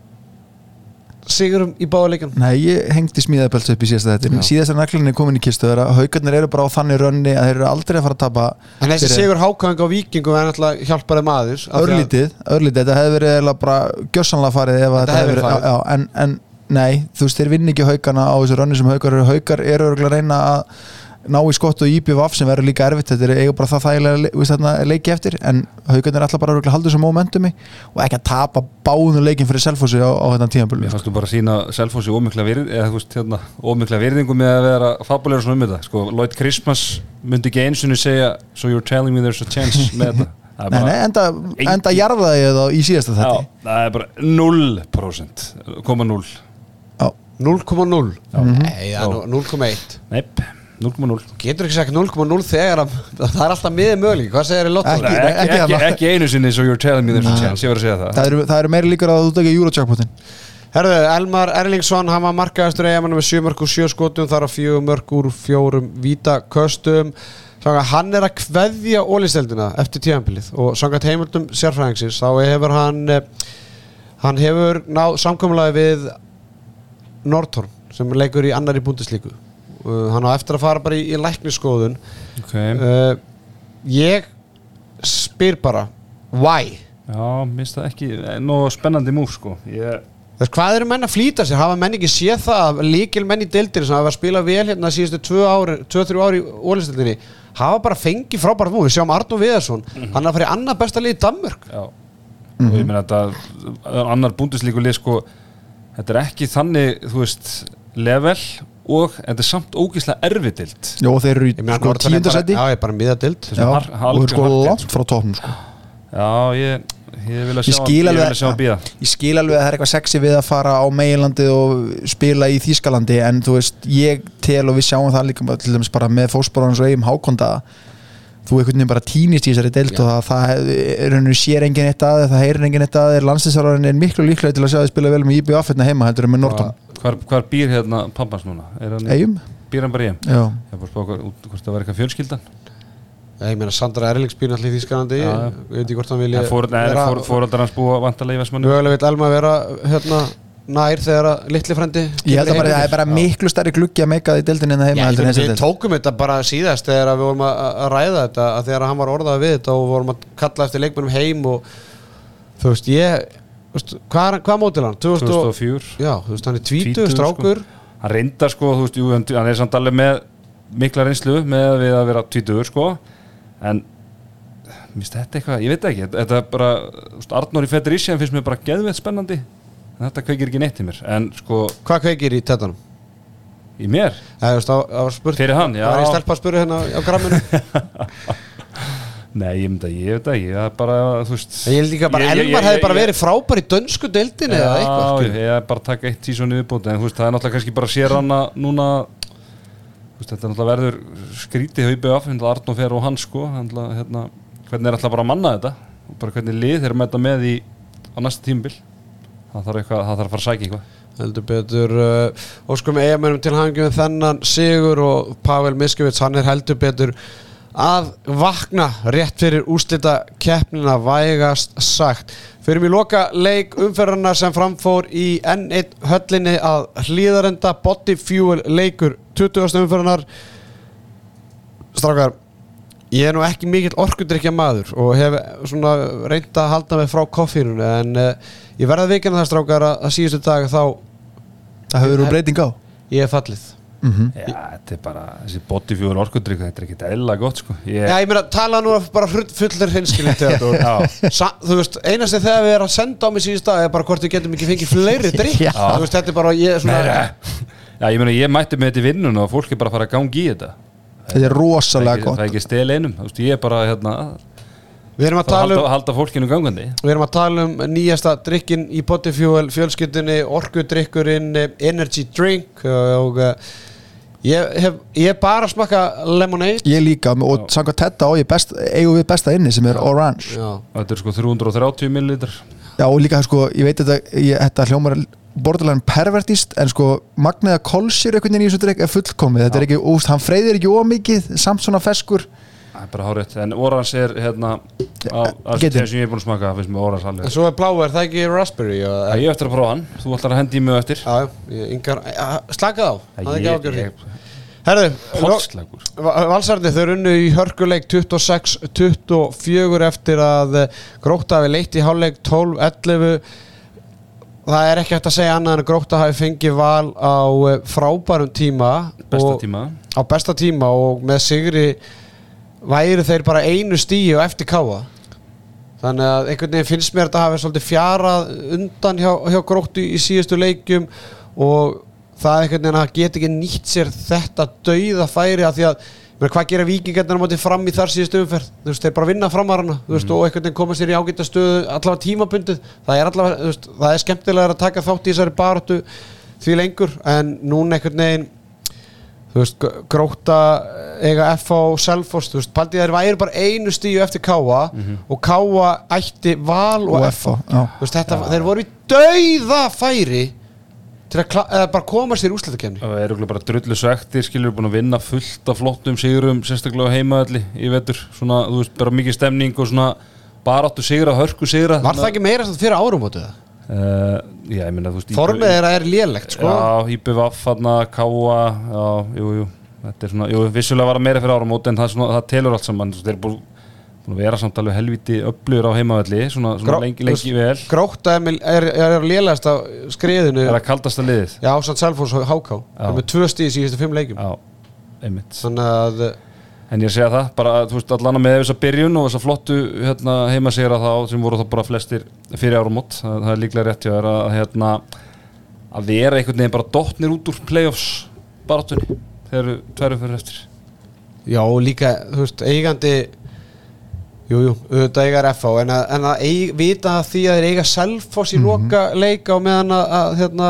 sigurum í báðuleikan?
Nei, ég hengdi smíðaböls upp í síðasta þetta síðasta naklinni er komin í kistu þeirra Haukarnir eru bara á þannig rönni að þeir eru aldrei að fara að tapa
en þessi sigur Hákang á Víkingum er náttúrulega hjálpaði maður
örlítið, örlítið, þetta hefði verið bara gjörsanlega farið ef þetta hefði verið já, já, en, en nei, þú veist, þeir vinni ekki Haukarna á þessu rönni sem Haukar eru Haukar eru örgulega að reyna að ná í skott og I B V sem verður líka erfitt þetta er eiga bara það þægilega leiki eftir en Haukarnir er alltaf bara að halda þessu momentumi og ekki að tapa báðum leikin fyrir Selfossi á, á þetta tímabili
Mér fannst þú bara að sína Selfossi ómikla virð eða þú veist hérna ómikla virðingu með að vera fabulegur svona um þetta sko Lloyd Christmas myndi ekki einsunni segja so you're telling me there's a chance með þetta
Nei, nei, enda, enda jarðaði ég þá í síðasta þetta
Já, það er bara null prósent koma null
null komma núll Nei, núll komma eitt
Neip null komma núll
Getur ekki sagt null komma núll þegar að, það er alltaf miðið möguleik Hvað segir þér í lotto?
Ekki, ekki, ekki, ekki, ekki einu sinni so you're telling me there's a chance Ég var að segja það
Það eru, það eru meiri líkur að þú tekja Eurojackpotin
Herðu, Elmar Erlingsson hann var markaðastur eigamann með sjö mörk úr sjö skotum þar á fjögur mörk úr fjórum vítaköstum Hann er að kveðja Ólisteildina eftir tímabilið og samkvæmt heimildum sérfræðingsins þá hefur hann hann hefur náð samkomulagi við Nordhorn sem leikur í annarri Bundesligu Uh, hann á eftir að fara bara í, í læknisskoðun
okay.
uh, ég spyr bara why?
Já, minnst það ekki nóg spennandi múf sko ég...
Þess, hvað eru menn að flýta sér? Hafa menn ekki séð það að líkil menn í deildinni sem hafa að spila vel hérna síðustu tvö ári, tvö þrjú ári í Ólisteildinni hafa bara fengið frábært múf við sjáum Arnór Viðarsson, mm-hmm. hann er að fara í annað besta lið í Danmörk
Já, mm-hmm. og ég meina þetta annar Bundesliga lið sko þetta er ekki þannig, þú veist level og þetta er samt ógeðslega erfiðdild.
Jó, þeir eru í sko tíundarsæti.
Já, ég er bara miðadild.
Já, og þeir sko langt frá toppnum sko.
Já, ég ég vil að sjá,
ég
ég vil að sjá að bíða.
Ég skil alveg að það er eitthvað sexy við að fara á meginlandið og spila í Þýskalandi en þú veist, ég tel og við sjáum það líka til dæmis bara með fótboltans og eigum Hákonda þú einhvern veginn bara týnist í þessari deild og það, það er henni sér enginn eitt að það heyrir enginn eitt að þér landsliðsþjálfarinn er miklu líklega til að sjá þið spila vel með I B F hérna heima heldur en með Nordhorn.
Hvar, hvar býr hérna pappans núna?
Eigum.
Býr hann bara í Eigum?
Já.
Ég bara spá hvort það var eitthvað fjölskyldan.
Ég meina Sandra Erlings býr náttúrulega í Þýskalandi ég veit ekki hvort hann vilja
vera fóreldrar hans búa vantarlega í Vestmanni.
Mögulega vill Elma vera hérna nær þegar að litli frendi
ég held að bara, það er bara miklu stærri gluggi að meika það í deildinni en það heima heldur en
þessi deild. Við tókum þetta bara síðast þegar við vorum að ræða þetta að þegar hann var orðað við þetta og vorum að kalla eftir leikmennum heim og þú veist ég veist, hvað, hvað mótil hann? tvö þúsund og fjögur Já, þú veist hann er tvítugur strákur
sko. Hann reyndar sko, þú veist, jú, hann er samt alveg með mikla reynslu með við að vera tvítugur sko en minnst þetta eitthvað, ég veit ekki þetta bara, þú veist, Arnór í Federísjan finnst mér bara geðveitt spennandi þetta kveikir ekki neitt í mér en sko
hvað kveikir í tettanum?
Í mér?
Það var spurt
Fyrir hann, já
Það var ég stelpa að spura hérna á gramminu
Nei, ég myndi að ég veit ekki Það er bara, þú veist
Ég held líka bara, Elmar hefði bara verið frábær í dönsku deildinni eða eitthvað
Já, ég er bara að taka eitt sísón í viðbót En þú veist, það er náttúrulega kannski bara sér hana núna Þú veist, þetta er náttúrulega verður skrítið hjá I B V F Arnór fer og hann sko hérna, Hvernig er alltaf bara að manna þetta og bara hvernig lið þeir mæta með í á næsta tímabil Það þarf eitthvað, það þarf að fara að sækja eitthvað
Heldur betur uh, óskum eigamönnum til hamingju með þennan sigur og Pavel Miskevits hann er heldur betur að vakna rétt fyrir úrslita keppnina vægast sagt. Fyrir mig loka leik umferðarna sem framfór í enn einn höllinni að Hlíðarenda Body Fuel leikur tuttugasta umferðarnar. Strákar, ég er nú ekki mikill orkudrykkja maður og hef svona reynt að halda mig frá koffínunni en uh, ég verði að vikina það strákar að, að síðustu dag þá
það hefur verið breyting á ég
er fallið
mm-hmm.
Já, þetta er bara þessi Body Fuel orkudrykk þetta er ekki eðlilega gott sko ég...
Já, ég meina, tala nú bara fullur hinskilint þú veist, einast er þegar við erum að senda á mig síðustu dag er bara hvort við getum ekki fengið fleiri drykk þú veist, þetta er bara ég svona...
Já, ég meina, ég mætti með þetta í vinnun og fólk er bara að fara að gangi í þetta
þetta er rosalega gott
það er ekki stel einum, þú veist, ég er bara hérna
við erum að tala um
halda, halda fólkinu gangandi
við erum að tala um nýjasta drykkin í Body Fuel fjölskyldunni, orkudrykkurinn Energy Drink og uh, ég hef ég bara smakka lemonade
ég líka og samkvæmt þetta og ég best, eigum við besta inni sem er orange
Já.
Þetta er sko þrjú hundruð og þrjátíu millilitrar
Já og líka sko, ég veit þetta ég, þetta hljómar borderline pervertist en sko magnaða kolsýr einhvern veginn í þessu drykk er fullkomið þetta Já. Er ekki, úst, hann freyðir ekki ómikið samt svona feskur
það er bara hárrétt, en orange er hérna að þeim sem ég er búin að smaka finnst mér orange alveg
en svo er blá, er það ekki raspberry?
Já, ég eftir að prófa hann, þú ætlar að hendi í mig eftir
Já, yngar, slaka þá það er ekki ágjörði Herðu, Valsarni þau runnu í hörkuleik tuttugu og sex tuttugu og fjögur eftir að Grótta hafi leitt í hálfleik tólf ellefu það er ekki hægt að segja annað en að Grótta hafi fengið val á frábærum tíma
besta tíma
á besta tíma og með sigri væri þeir bara einu stíu eftir Káa þannig að einhvern veginn finnst mér þetta hafi svolítið fjarað undan hjá, hjá Gróttu í síðustu leikjum og það er einhvern veginn að geta ekki nýtt sér þetta dauða færi að því að menn, hvað gera Víkingarnir á móti fram í þar síðustu umferð þú veist, þeir bara vinna framarana þú veist, mm. og einhvern veginn koma sér í ágæta stöðu allavega tímabundið, það er allavega þú veist, það er skemmtilega að taka þátt í þessari baráttu því lengur, en núna einhvern veginn þú veist, Grótta eiga F H Selfoss, þú veist, paldið þeir væri bara einu stíu eftir Káa mm-hmm. og Káa ætti Val og, og F H þú veist, þetta, já, þeir voru í dauða færi til að eða bara koma sér í úrslitakeppni
það er bara drullu svektir, skilur, búin að vinna fullt af flottum sigurum, sérstaklega heimaðalli í vetur, svona, þú veist, bara mikið stemning og svona, baráttu sigra, hörku sigra
var það ekki meira fyrir áramótið það?
Uh, já, ég minna, þú veist
formið þeirra er lélegt, sko
já, I B V F, þarna, Káa já, jú, jú, þetta er svona jú, vissulega var það meira fyrir áramótið, en það, svona, það telur allt saman, þeir eru búin að vera samt alveg helviti öflugur á heimavelli svona, svona Gró, lengi, lengi vel
Grótta er, er, er lélegast á skriðinu
er það kaldasta liðið
já, samt Selfoss og H K með tvö stig í síðustu fimm leikjum
já, einmitt
þannig að
en ég segja það, bara, þú veist, allan með þessa byrjun og þessa flottu hérna, heimasigra þá sem voru þá bara flestir fyrir áramót það, það er líklega rétt hjá þér að hérna, að vera einhvern veginn bara dottnir út úr playoffs baráttunni þegar eru tverju fyrir eftir
já, og líka, þú veist, eigandi Jú, jú, auðvitað eiga F H en að, en að eiga, vita því að þeir eiga Selfoss í mm-hmm. loka leika og meðan að, að hérna,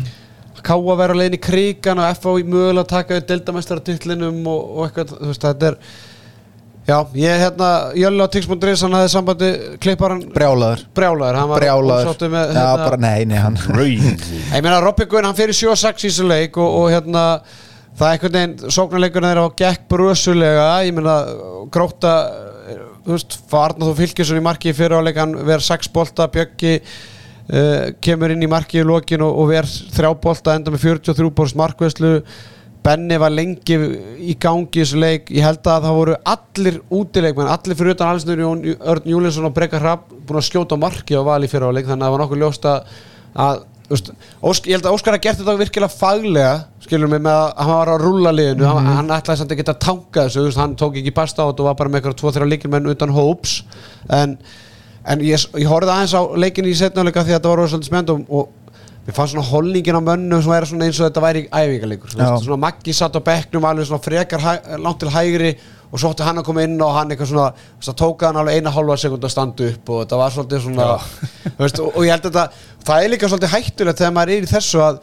Káa vera leiðin í krigan og F H í mögulega að taka við deildameistaratitillinum og, og eitthvað, þú veist, þetta er já, ég hérna, Jölli á Tix punktur is hann hafði sambandi klipparan
Brjálaður
Brjálaður, hann var
Brjálaður
með,
já, hérna, bara nei, nei, hann
ég meina, Robby Gunn, hann fyrir sjö og sex í þessu leik og, og hérna það er einhvern veginn, sóknarleikurinn þeirra gekk brösulega, ég meina, Grótta þú veist, Arnar Þór Fylkesson í marki í fyrra áleik, hann ver sex bolta Bjöggi uh, kemur inn í marki í lokin og, og ver þrjá bolta enda með fjörutíu og þrjú prósent markvæslu Benni var lengi í gangi í þessu leik, ég held að það voru allir útileikmenn, allir fyrir utan Alsnur Örn Júlinsson og Breka Hrapp búin að skjóta marki á Val í fyrra áleik þannig að það var nokkuð ljóst að, að Úst, Ósk, ég held að Óskar hafa gert þetta virkilega faglega skilur mig með að hann var að rúlla liðinu mm-hmm. hann, hann ætlaði samt ekki að tanka þessu úst, hann tók ekki basta á þetta og var bara með eitthvað tvo þrjá leikmenn utan hóps en, en ég, ég horfði aðeins á leikinu í setna leika því að þetta var svolítið spennt og, og mér fannst svona holningin á mönnum sem er svona eins og þetta væri æfingarleikur svona Maggi satt á bekknum alveg svona frekar hæ, langt til hægri og svo átti hann að koma inn og hann eitthvað svona það tók hann alveg eina hálfa sekund að standa upp og þetta var svolítið svona veist, og, og ég held að þetta, það er líka svolítið hættulegt þegar maður er í þessu að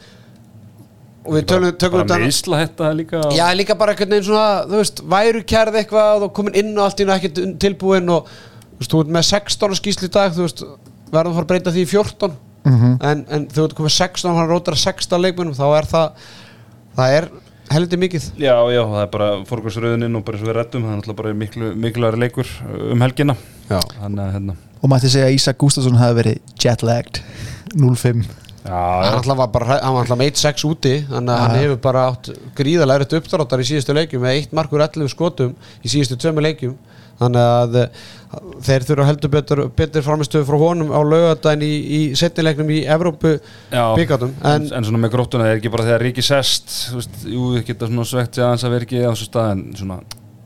og við tölum, tökum
bara meðisla þetta líka
og... já líka bara einhvern veginn svona þú veist væru kærð eitthvað og komin inn og allt í nú ekkert tilbúin og þú veist þú ert með sextán skýrslu í dag þú veist verðum að fara að breyta því í fjórtán mm-hmm. en, en þú ert komið sextán og hann rótar að sextán leikmennum þá er það það er heldur mikið
já já það er bara forgangsröðuninn og bara eins og við reddum það er náttúrulega bara miklu mikilvægari leikur um helgina
Þannig, hérna. og mætti segja að Ísak Gústafsson hafi verið jetlagged núll fimm
Já, hann alltaf var bara hann var alltaf með eitt sex úti þannig að hann hefur bara átt gríðarlega erfitt uppdráttar í síðustu leikjum með eitt mark úr ellefu skotum í síðustu tveimur leikjum þannig að þeir þurfa heldur betur betur framistöðu frá honum á laugardaginn í, í seinni leiknum í Evrópu bikarnum
en, en svona með Gróttuna er ekki bara þegar Ríki sest þú veist, jú, það geta svona svegt aðeins að vera ekki á þessu stað en svona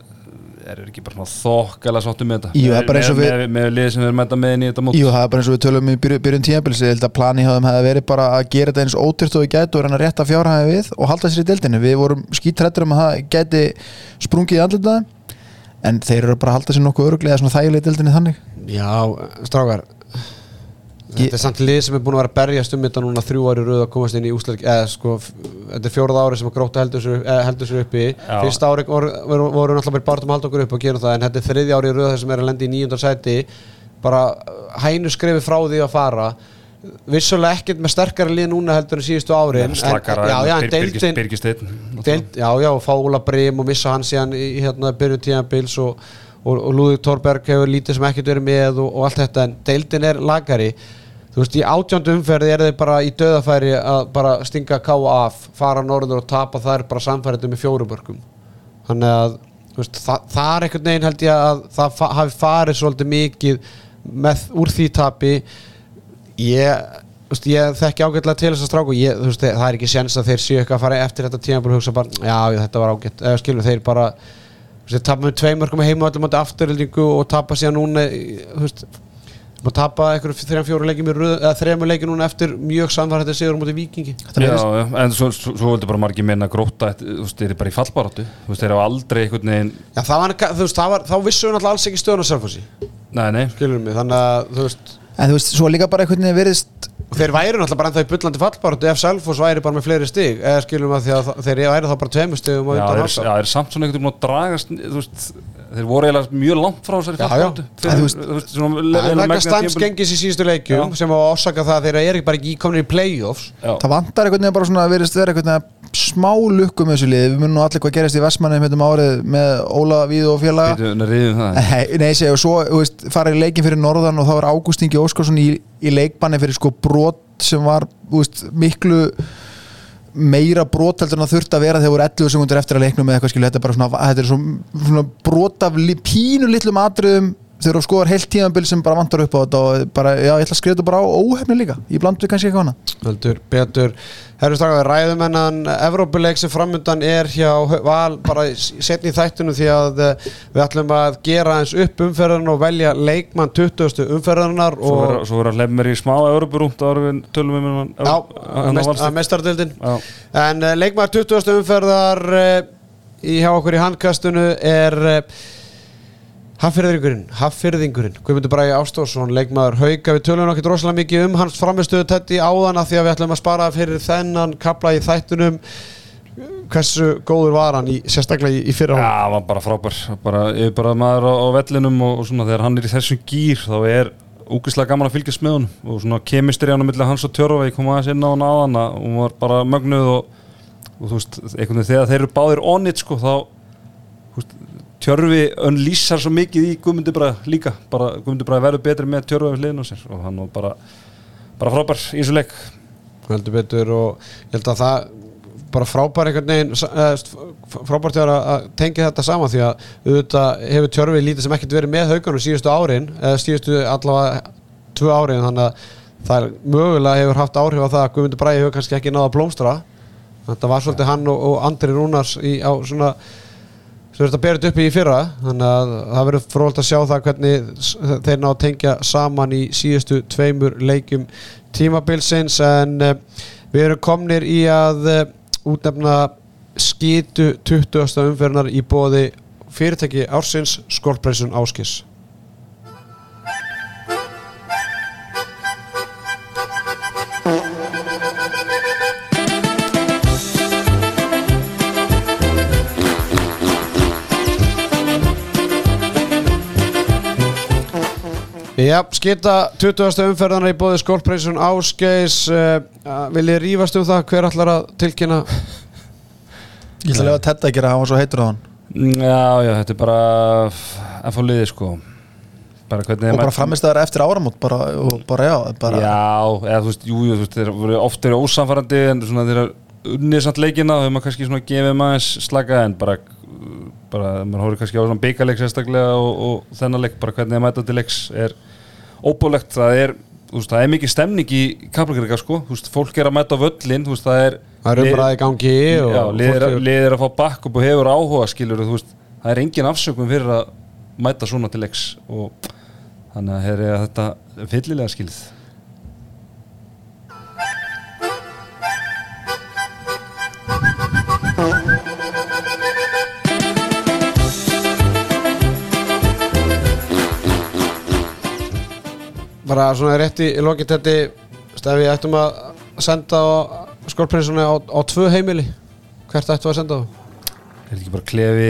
er ekki bara svona þokkalega sáttum með þetta
Jú, með, með,
við, með, með liðið sem við erum með inn í þetta mót
Jú, það er bara eins og við tölum í byrjun, byrjun tímabils ég held að plani hjá þeim hefði verið bara að gera þetta eins ótryggt og við gætu og reyna að rétta fjárhæði við og halda sér í deildinni við vorum skítrættir um að það gæti sprungið í andlitaði en þeir eru bara að halda sér nokkuð öruglega svona þægilega í deildinni þannig
Já, strákar Þetta er samt lið sem er búin að vera að berjast um þetta núna þrjú ári röð að komast inn í úrslit eða sko, þetta er fjórða ári sem að Grótta heldur sér, heldur sér uppi Já. Fyrsta ári voru, voru, voru náttúrulega bara barðum að halda okkur upp og gera það en þetta er þriðja ári röð sem er að lenda í níunda sæti bara hænu skrefi frá því að fara vissulega ekkert með sterkari lið núna heldur en síðustu ári en,
slakara,
já, já, en
deildin Birgisteinn
deild, Já, já, fá Óla Brim og missa hann síðan í hérna byrjun tímabils og, og, og Lúðvík Thorberg hefur lítið sem ekkert verið með og, og allt þetta en deildin er lagari Þú veist, í átjándu umferði er þeir bara í dauðafæri að bara stinga K af, fara norður og tapa þær bara samfærið með fjórum mörkum. Þannig að, þú veist, það, það er einhvern veginn held ég að það fa- hafi farið svolítið mikið með úr því tapi. Ég, þú veist, ég þekki ágætlega til þess að stráku, ég, þú veist, það er ekki séns að þeir séu eitthvað að fara eftir þetta tímabil og hugsa bara, já, þetta var ágætt, eða skilur þeir bara, þú veist, þeir tapa með tveim mörkum heima öllum átti afturhildingu og tapa síðan núna, þú veist, og tapa einhverjum þrjum fjórum leikjum í röð eða þremur leikjum núna eftir mjög samfærandi sigur á móti Víkingi.
Já, já, en svo, svo, svo vildi bara margir meina Grótta, þú veist, þeir eru bara í fallbaráttu, þú veist, þeir eru aldrei einhvern veginn.
Já, það var, þú veist, það var, þá vissum við náttúrulega alls ekki stöðun á Selfossi.
Nei, nei.
Skilur mig, þannig að, þú veist.
En þú veist, svo líka bara einhvern veginn virðist.
Þeir væru náttúrulega bara ennþá í bullandi fallbaráttu ef Selfoss væri bara með fleiri stig, eða skilur mig að því að þeir væri þá bara tveimur stigum og undan
Hafsá. Já, þeir er samt svona einhvern veginn að dragast, þú veist, þeir voru eiginlega mjög langt frá þessari fallbaráttu.
Þú veist, það er vegna standsgengis í síðustu leikjum já. Sem var að orsaka það að þeir eru bara ekki komin í play-offs.
Já. Það vantar einhvern veginn bara svona að virðist vera einhvern veginn smá lukku með þessu lið. Við munum nú allir hvað gerist í Vestmannum hérna um árið með Óla Víð og félaga. Nei, nei, segja, og svo, þú veist, farið í leikin fyrir norðan og þá var Ágúst Ingi Óskarsson í, í leikbanni fyrir sko brot sem var, þú veist, miklu meira brot heldur en það þurfti að vera þegar voru ellefu sekundur eftir að leiknum með eitthvað skilu, þetta er bara svona, þetta er svona, svona brot af li, pínu litlum atriðum þegar þú skoðar heilt tímabil sem bara vantar upp á þetta og bara, já, ég ætla að skrifa þetta bara á óhefni líka, ég blandu kannski eitthvað annað.
Heldur, betur, herru strákar, ræðum hennan Evrópuleik sem framundan er hjá Val bara setni í þættunum því að við ætlum að gera eins upp umferðarinn og velja leikmann tuttugustu umferðarinnar og...
Svo, svo er að hleypa mér í smá Evrópurúmt ára við tölum um hann.
Já, mest, að mestardildin. En uh, leikmann tuttugustu umferðar uh, í hjá okkur í handkastinu er... Uh, Hafnfirðingurinn, Hafnfirðingurinn Guðmundur Bragi Ástórsson, leikmaður Hauka við tölum nokkið rosalega mikið um hans framistöðu Teddy áðan af því að við ætlum að spara fyrir þennan kafla í þættunum hversu góður var hann í, sérstaklega í, í fyrra
Já, hann var bara frábær bara, bara maður á, á vellinum og, og svona þegar hann er í þessum gýr þá er úkislega gaman að fylgjast með honum og svona kemistri hann á milli hans og Tjörfi kom aðeins inn á hann áðan og hún var bara mögnuð og, og þú veist, einhvern veginn þegar þeir eru báðir on it sko þá þú veist Tjörfi unlýsar svo mikið í Guðmundur Bragi líka, bara Guðmundur Bragi verður betri með Tjörfi við hliðina á sér og hann var bara, bara frábær í þessu leik.
Heldur betur og ég held að það bara frábær einhvern veginn, frábært er að tengja þetta saman því að auðvitað hefur Tjörfi lítið sem ekkert verið með Haukanum síðustu árin, eða síðustu allavega tvö árin, þannig að það mögulega hefur haft áhrif á það að Guðmundur Bragi hefur kannski ekki náða að blómstra. Þetta var svolítið hann og, og Andri Rúnars í, á svona sem þurft að bera þetta upp í fyrra, þannig að það verður fróðlegt að sjá það hvernig þeir ná að tengja saman í síðustu tveimur leikjum tímabilsins, en uh, við erum komnir í að uh, útnefna skitu tuttugasta umferðar í boði fyrirtæki ársins Skolpreisun Ásgeirs. Já, skita tuttugasta umferðarna í boði Skolpreisun Ásgeirs. uh, Vil ég rífast um það hver ætlar að tilkynna?
Ég ætla að lefa Tedda að gera, hann var svo heitur á hann.
Já, já, þetta er bara að fá liði sko bara hvernig
og bara framistæðar eftir áramót bara, og bara já bara...
Já, eða þú veist, jú, þú veist þeir voru oft eru ósamfærandi en svona þeir eru unnið samt leikina og þeir maður kannski svona gefið maður slaka en bara bara, maður horfður kannski á svona byggarleik sérstaklega og, og þennan leik, bara hvernig þeir mæta til leiks er óbúlegt, það er þú veist, það er mikið stemning í Kaplakrika sko, þú veist, fólk er að mæta á völlin, þú veist, það er
það er umræði gangi og
já, liðir að fá bakk upp og hefur áhuga skilur, þú veist, það er engin afsökun fyrir að mæta svona til leiks og þannig að er þetta fyllilega skilið.
Bara svona rétt í lokið þetta ef við ættum að senda á Skolpreisunni á, á tvö heimili, hvert ættum að senda á?
Er þetta ekki bara klefi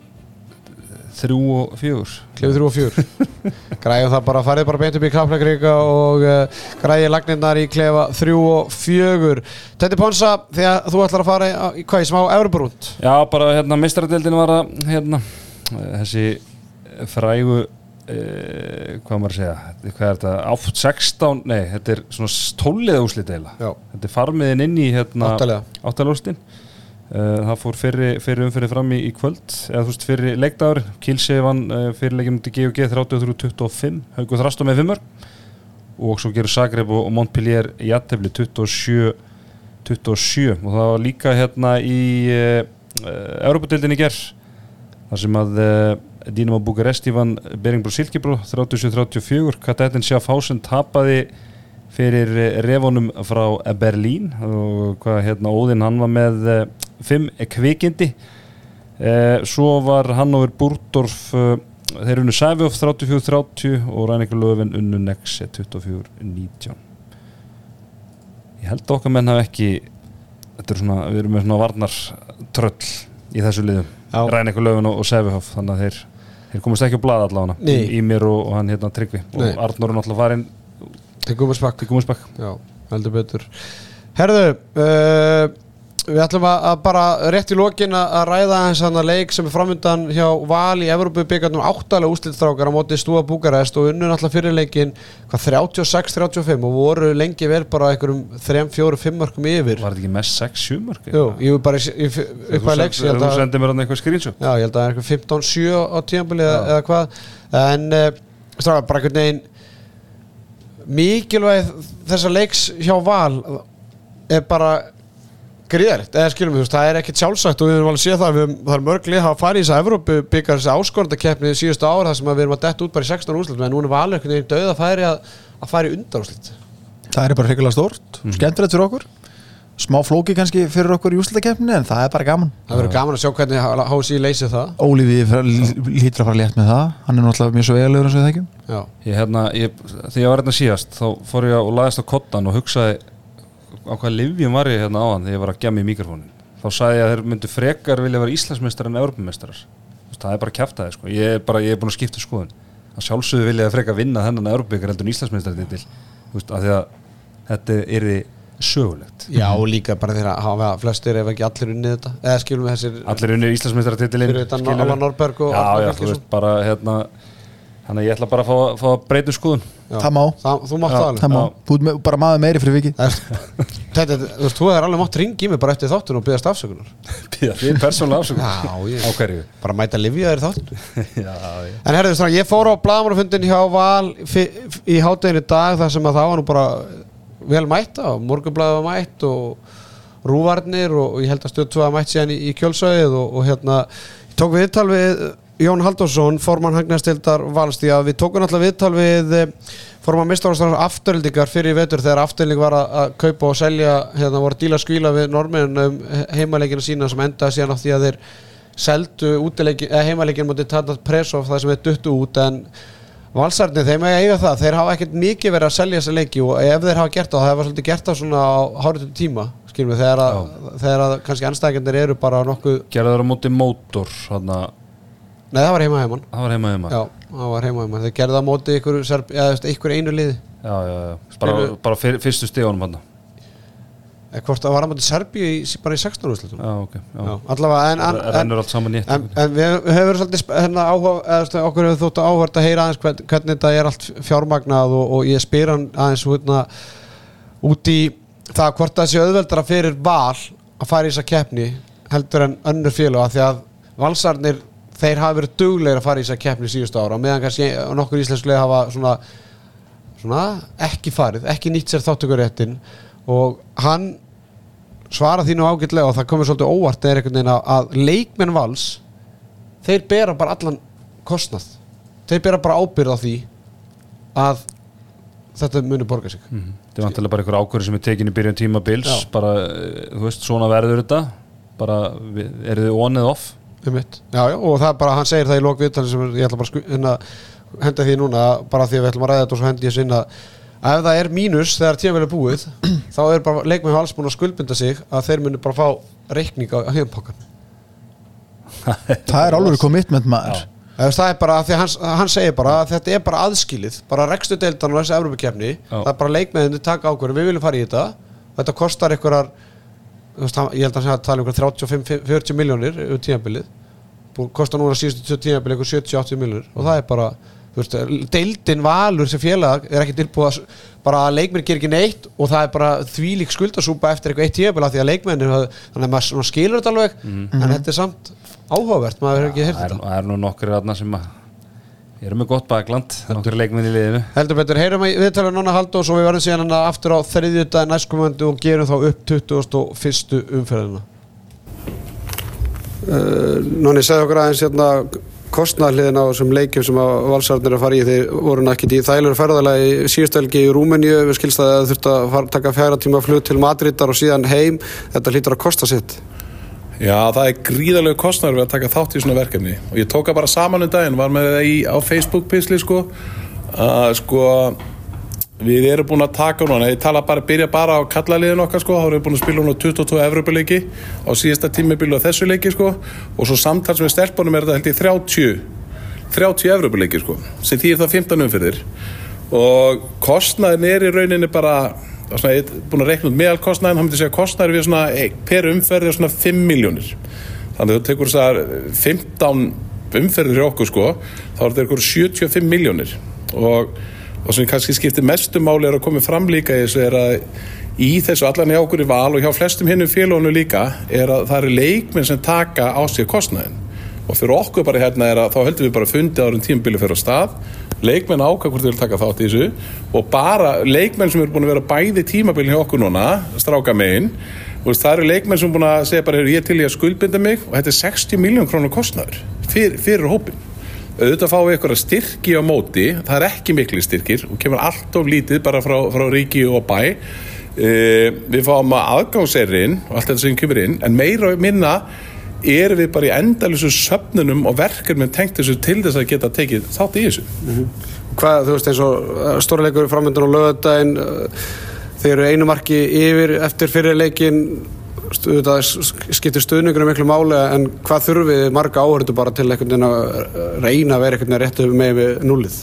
þrjú og fjögur?
Klefi þrjú og fjögur. Græjum það bara, farið bara beint upp í Kaplakrika og uh, græjið lagnirnar í klefa þrjú og fjögur. Tetti Ponsa, þegar þú ætlar að fara í, í hvað, í smá Evrópubrúnt?
Já, bara hérna meistaradeildin var að hérna þessi frægu Uh, hvað maður að segja, hvað er þetta átt sextán, nei, þetta er svona tólliða úrslit eila, þetta er farmiðin inn í hérna áttalega úrslitin uh, það fór fyrri, fyrri umfyrir fram í, í kvöld, eða þú veist fyrri leikdagur Kielce vann uh, fyrir leikjum til G og G þrjátíu og þrjú tuttugu og fimm, Haukur Þrastó með fimmur og svo gerur Zagreb og Montpellier í jafntefli tuttugu og sjö tuttugu og sjö og það var líka hérna í uh, uh, Evrópudeildinni í gerð þar sem að uh, Dynamo Bukaresti vann Beringbro Silkebró þrjátíu og sjö þrjátíu og fjögur, Kadetten Schaffhausen tapaði fyrir refunum frá Berlín og hvað hérna Óðinn hann var með uh, fimm kvikindi uh, svo var Hannover Burdorf uh, þeir unnu Sæfjöf þrjátíu og fjögur þrjátíu og Rhein-Neckar Löwen unnu Nexe tuttugu og fjögur nítján. Ég held að okkar menn hafa ekki þetta er svona, við erum með svona varnartröll í þessu liðum, Rhein-Neckar Löwen og, og Sæfjöf, þannig að þeir þeir komast ekki á blað allavega í, í mér og, og hann hérna Tryggvi og Nei. Arnór er náttúrulega farin
til Gúmersbakk
til Gúmersbakk
já, heldur betur. Herðu uh, við ætlum að, að bara rétt í lokin að ræða eins hann að leik sem er framöndan hjá Val í Evrópubikarnum, áttalega úrslitstrákar á móti Stúa Búkarest og unnu náttúrulega fyrir leikin hvað þrjátíu og sex þrjátíu og fimm og voru lengi vel bara einhverjum þrjú fjögur fimm mörkum yfir.
Var þetta ekki mest sex sjö mörk?
Jú, ég var bara upp að leiks
þú sendið mér hann eitthvað screenshot?
Já, ég held að það er eitthvað fimmtán sjö á tímabili eða, eða hvað en uh, strákar, bara einhvern veginn mikilvæg þessa leiks hjá Val er bara gríðarlegt, eða skilum við, það er ekkert sjálfsagt og við erum alveg að sé það, við, það er mörg lið hafa farið í þess að Evrópu byggjar þessi áskorundakeppni síðustu ára þar sem við erum að detta út bara í sextán úrslit en nú er Valur einhvern veginn dauð að færi að, að færi undan úrslit.
Það er bara hrikalega stórt, mm. skemmtilegt fyrir okkur smá flóki kannski fyrir okkur í úrslitakeppni en það er bara gaman. Það
verður gaman að sjá hvernig H S I leysir það.
Óliði lítur að fara létt með það, hann er náttúrulega mjög svo eiginlegur eins og við þekkjum.
Ég, hérna, ég, þegar ég var hérna síðast þá fór ég og lagðist á koddan og hugsaði á hvað lyfjum var ég hérna áðan þegar ég var að gemma í mikrofónin. Þá sagði ég að þeir myndu frekar vilja vera Íslandsmeistarar en Evrópumeistarar. Það er bara kjaftaði sko. Ég er bara ég er búin að skipta skoðun. Að sjálfsögðu vilja að frekar vinna þennan Evrópubikar heldur en Íslandsmeistaratitil. Þú veist, af því að þetta yrði sögulegt.
Já, og líka bara þegar hafa flestir ef ekki allir unnið þetta. Eða skilum við þessir
allir unnið Íslandsmeistaratitilinn.
Fyrir þetta Alla Norberg og
Já, já, þú veist bara hérna þannig að ég ætla bara að fá, fá að breyta skoðun.
Það má.
Það, þú mátt það alveg.
Það má. Þú ert bara maður meiri fyrir vikið.
Þetta, þú veist, þú hefur alveg mátt ringi í mig bara eftir þáttun og biðast afsökunar.
Biðast þín persónulega afsökunar?
Já, ég.
Á hverju?
Bara mæta lyfja þér þáttun.
Já, já. En
herðu, svona, ég fór á blaðamannafundin hjá Val í hádeginu dag þar sem að það var nú bara vel mætta og Morgunblaðið var mætt og Rúvarnir og, og ég held að Stöð tvö var mætt síðan í, í Kjölsvæðið og, og hérna tók viðtal við Jón Halldórsson, formann Hagnaðardeildar Vals, því að við tókum alltaf viðtal við formann meistaraflokks Aftureldingar fyrir vetur þegar Afturelding var að kaupa og selja, hérna voru að díla skvíla við Norðmenn um heimaleikina sína sem endaði síðan á því að þeir seldu útileikin, eða heimaleikina mútið Tata Presov það sem þeir duttu út, en Valsarnir, þeim að eiga það, þeir hafa ekkert mikið verið að selja þessa leiki og ef þeir hafa gert það, það hefur svolítið gert það svona á hárituðu tíma, skilum við, þegar að, þegar að kannski anstæðingarnir eru bara nokkuð.
Gerðu þeir á móti mótor, þarna?
Nei, það var heima heimann.
Það var heima heimann?
Já, það var heima heimann. Þeir gerðu það á móti ykkur, eða ykkur einu liði.
Já, já, já, bara, bara fyr, fyrstu stíðunum hann.
Eða hvort það var á móti Serbíu í, bara í sextán úrslitum.
Já, ok. Já.
Já, allavega, en... en
það rennur allt saman í.
En, en við, við hefur svolítið, hérna, áhuga, eða okkur hefur þótt áhugavert að heyra aðeins hvern, hvernig þetta er allt fjármagnað og, og ég spyr hann aðeins hérna út í það hvort það sé auðveldara fyrir Val að fara í þessa keppni heldur en önnur félög, af því að Valsarnir þeir hafa verið duglegir að fara í þessa keppni síðustu ára, meðan kannski nokkur íslenskulega hafa svona, svona ekki farið, ekki nýtt sér þátttökuréttinn, og hann svara því nú ágætlega og það komur svolítið óvart er einhvern veginn að leikmenn Vals þeir bera bara allan kostnað, þeir bera bara ábyrgð á því að þetta muni borga sig.
Mm-hmm. Þetta er vantilega bara einhver ákvörður sem er tekin í byrjun tímabils, bara, þú veist, svona verður þetta, bara, eru þið on eða off?
Um mitt. Já, já, og það er bara, hann segir það í lok viðtali sem ég ætla bara sku, hérna, henda því núna, bara því að við ætlum að ræða þetta og svo hendi ég sinna að ef það er mínus þegar tímabilið er búið, þá er bara leikmenn Vals búin að skuldbinda sig að þeir muni bara fá reikning á heimpakkan.
Það er alveg commitment maður.
Það er bara, því hann, hann segir bara að þetta er bara aðskilið, bara rekstu deildan og þessi Evrópukeppni, það er bara leikmenninni taka ákvörðun, við viljum fara í þetta, þetta kostar einhverjar, ég held að hann tala um þrjátíu og fimm til fjörutíu milljónir um tímabilið, kostar núna síðustu tímabilið einhver sjötíu til áttatíu milljónir og það er bara, þú veist, deildin Valur sem félag er ekki tilbúið að bara leikmenn gerir ekki neitt og það er bara þvílík skuldasúpa eftir eitthvað eitt tímabil af því að leikmenn, þannig að maður skilur þetta alveg, mm. en þetta er samt áhugavert, maður hefur ekki heyrt þetta.
Það er nú nokkur aðna sem að erum með gott bakland, nokkur leikmenn í liðinu.
Heldur betur, heyrum við tala Nonna Halldórs og við verðum síðan aftur á þriðjudag næstkomandi og gerum þá upp tuttugasta og fyrstu umferðina. Uh, Nonni, segðu okkur aðeins hérna kostnaðarliðin á þessum leikjum sem að Valsarnir að fara í, þeir voru ekkert í þægilegur ferðalagi í síðustu helgi í Rúmeníu, við skilst að það þurfti að fara, taka fjögurra tíma flug til Madridar og síðan heim, þetta hlýtur að kosta sitt.
Já, það er gríðarlegur kostnaður við að taka þátt í svona verkefni og ég tók það bara saman um daginn, var með það í, á Facebook-pisli sko, að sko við erum búin að taka núna, ég tala bara, byrja bara á kallaliðin okkar sko, þá erum við búin að spila núna tuttugu og tvö Evrópuleiki á síðasta tímabili á þessu leiki sko og svo samtals með stelpunum er þetta held í þrjátíu, þrjátíu Evrópuleiki sko, sem því er það fimmtán umferðir og kostnaðin er í rauninni bara, svona, ég er búin að reikna út meðal kostnaðin, hann myndi segja kostnaðir við svona, hey, per umferð er svona fimm milljónir, þannig að þú tekur þessar fimmtán umferðir í okkur sko, þá er þetta ykkur sjötíu og fimm milljónir og og sem kannski skiptir mestu máli er að koma fram líka í þessu er að í þessu allan hjá okkur í Val og hjá flestum hinnum félögunum líka er að það eru leikmenn sem taka á sig kostnaðinn og fyrir okkur bara hérna er að þá höldum við bara fundið árum tímabili fyrir á stað leikmenn ákvað hvort þau vil taka þátt í þessu og bara leikmenn sem eru búin að vera bæði tímabili hjá okkur núna stráka megin og það eru leikmenn sem er búin að segja bara ég er til í að skuldbinda mig og þetta er sextíu milljón krónur kostnaður fyrir, fyrir hópin. Auðvitað fáum við eitthvað styrki á móti, það er ekki mikli styrkir og kemur allt of lítið bara frá, frá ríki og bæ. E, við fáum aðgangserinn og allt þetta sem kemur inn, en meira og minna erum við bara í endalösu söfnunum og verkefnum tengt þessu til þess að geta tekið þátt í þessu.
Mm-hmm. Hvað, þú veist, eins og stóra leikur framöndan á laugardaginn, þeir eru einu marki yfir eftir fyrir leikinn, það skiptir stuðningur miklu máli en hvað þurfum við marga áhörðu bara til einhvern veginn að reyna að vera einhvern veginn réttu með við núlið?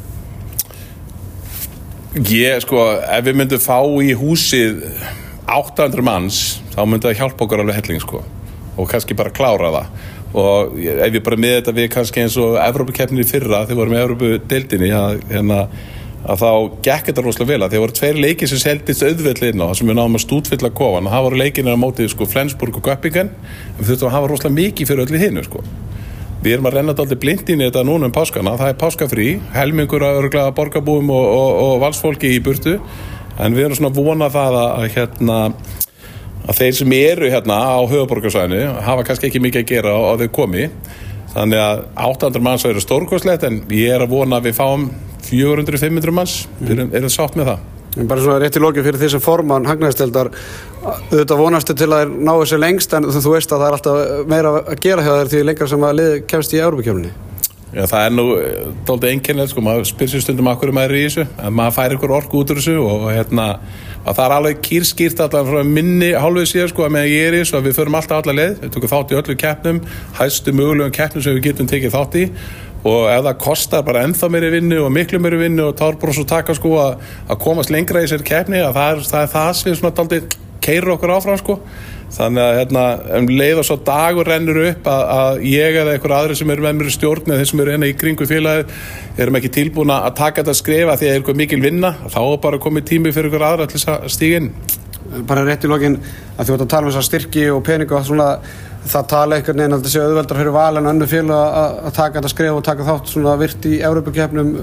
Ég sko, ef við myndum fá í húsið átta hundruð manns þá myndi það hjálpa okkur alveg helling sko og kannski bara klára það og ef við bara með þetta við kannski eins og Evrópukeppnir í fyrra þegar við vorum í Evrópudeildinni að, hérna, að þá gekk þetta rosalega vel að þegar voru tveir leikir sem seldist auðveldlega inn á það sem við náðum að stútfylla kofan og það voru leikinir á móti sko, Flensburg og Göppingen en við þurftum að hafa rosalega mikið fyrir öllu hinu sko. Við erum að renna dálítið blind inn í þetta núna um páskana, það er páskafrí helmingur að örglega borgarbúum og, og, og valsfólki í burtu en við erum svona að vona það að, að hérna að þeir sem eru hérna á höfuðborgarsvæðinu hafa kannski ekki mikið að gera á þau komi, þannig að átta hundruð manns eru stórkostlegt, en ég er að vona að við fáum fjögur hundruð til fimm hundruð manns, við erum, erum sátt með það.
En bara svona rétt í lokin fyrir því sem formann hagnaðardeildar, auðvitað vonastu til að þeir ná þessu lengst, en þú veist að það er alltaf meira að gera hjá þér því lengra sem að liðið kemst í Evrópukeppninni.
Já, það er nú dálítið einkennilegt, sko, maður spyr sér stundum af hverju maður er í þessu, en maður fær ykkur orku út úr þessu og hérna, að það er alveg kýrskýrt allavega frá minni hálfið síðan, sko, að meðan ég er í þessu, að við förum alltaf alla leið, við tökum þátt í öllu keppnum, hæstu mögulegum keppnum sem við getum tekið þátt í, og ef það kostar bara ennþá meiri vinnu og miklu meiri vinnu og tárbros og taka, sko, að, að komast lengra í þessari keppni, að það er það, er það sem svona dálítið keyrir okkur áfram, sko. Þannig að hérna, um leið og svo dagur rennur upp að, að ég eða einhver aðri sem eru með mér í stjórn eða þeir sem eru hérna í kringu félagið erum ekki tilbúin að taka þetta skrifa því að það er eitthvað mikil vinna, þá er bara komið tími fyrir einhver aðra til að stíga inn.
Bara rétt í lokin að þú ert að tala um þessar styrki og peningu og svona, það tala einhvern veginn að þetta sé auðveldar fyrir Val en önnur félag að, að taka þetta skrifa og taka þátt svona virt í Evrópukeppnum.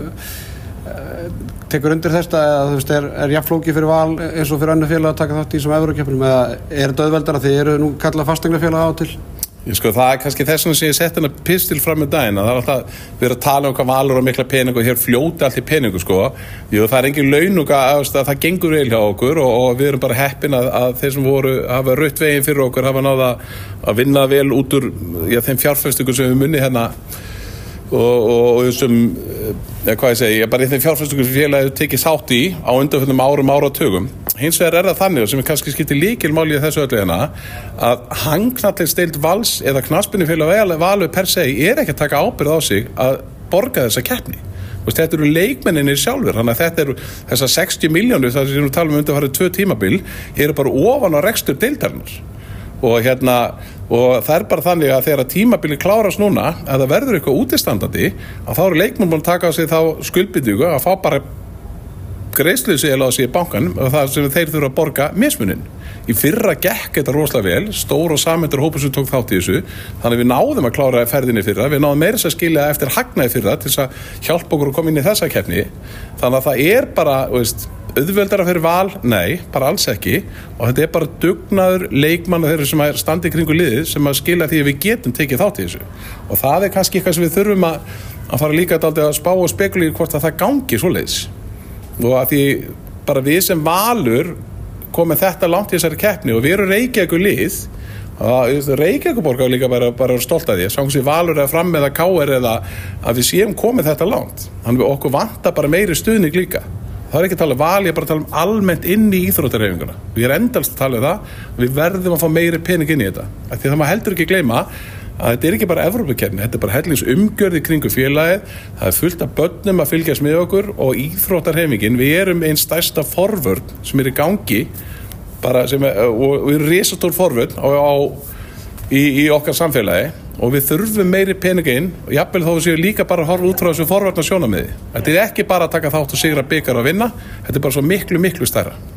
Tekur undir þetta eða þú veist, er, er jafnflóki fyrir Val eins og fyrir önnur félag að taka þátt í sem Evrópukeppnum, eða er þetta auðveldara því eru nú kallað fasteignafélag á til?
Ég sko, það er kannski þess vegna sem ég sett hennar pistil fram með daginn, að það er alltaf við erum að tala um hvað Valur og mikla peningu og hér fljóti allt í peningu, sko. Jú, það er engin laununga að, að það gengur vel hjá okkur og, og við erum bara heppin að, að þeir sem voru hafa rutt veginn fyrir okkur hafa náða að vinna vel út úr já, þeim fjárfestingum sem við munni hérna og, og, og þessum, ja, hvað ég segi, bara í þeim fjárfestingum sem félagið tekið þátt í á undanförnum árum áratugum. Hins vegar er það þannig, og sem er kannski skiptir lykilmáli í þessu öllu hérna, að hangknattleiksdeild Vals eða knattspyrnufélag Valur per se er ekki að taka ábyrgð á sig að borga þessa keppni. Þetta eru leikmenninir sjálfur, þannig að þetta eru þessar sextíu milljónir, það sem við talum um undanfarið tvö tímabil, eru bara ofan á rekstur deildarinnar. Og hérna, og það er bara þannig að þegar tímabili klárast núna, að það verður eitthvað útistandandi, að þá eru leikmenn búin að taka á sig þá skuldbindingu að fá bara greiðsluseðla á sig í bankanum og það sem þeir þurfa að borga mismuninn. Í fyrra gekk þetta rosalega vel, stór og samhentur hópur sem tók þátt í þessu, þannig að við náðum að klára ferðinni fyrra, við náðum meira að skilja eftir hagnaði fyrra til þess að hjálpa okkur að koma inn í þessa keppni, þannig að það er bara, veist, auðveldara fyrir Val, nei, bara alls ekki, og þetta er bara dugnaður leikmanna þeirra sem er standi kringu liðið sem að skilja því að við getum tekið þátt í þessu, og það er kannski eitthvað sem við þurfum að, að fara líka að spá og spekulíu hvort að það gangi svoleiðis. Og að því bara við sem Valur komum þetta langt í þessari keppni og við erum Reykjavíkur lið að Reykjavíkurborg er líka bara, bara stolt af því að sem Valur eða fram eða K R eða að við séum komið þetta langt, þannig að okkur vantar bara meiri stuðning líka. Það er ekki að tala um Val, ég er bara að tala um almennt inn í íþróttarhreyfinguna. Við erum endalst að tala um það, við verðum að fá meiri pening inn í þetta, af því það maður heldur ekki gleyma að þetta er ekki bara Evrópukeppni, þetta er bara hellings umgjörði kringu félagið, það er fullt af börnum að fylgjast með okkur og íþróttarhreyfingin, við erum einn stærsta forvörn sem er í gangi bara sem er, og við erum risastór forvörn á, á, í, í okkar samfélagi og við þurfum meiri peninga inn og jafnvel þó við séum líka bara að horfa út frá þessu forvörna sjónarmiði. Þetta er ekki bara að taka þátt og sigra bikar og vinna, þetta er bara svo miklu, miklu stærra.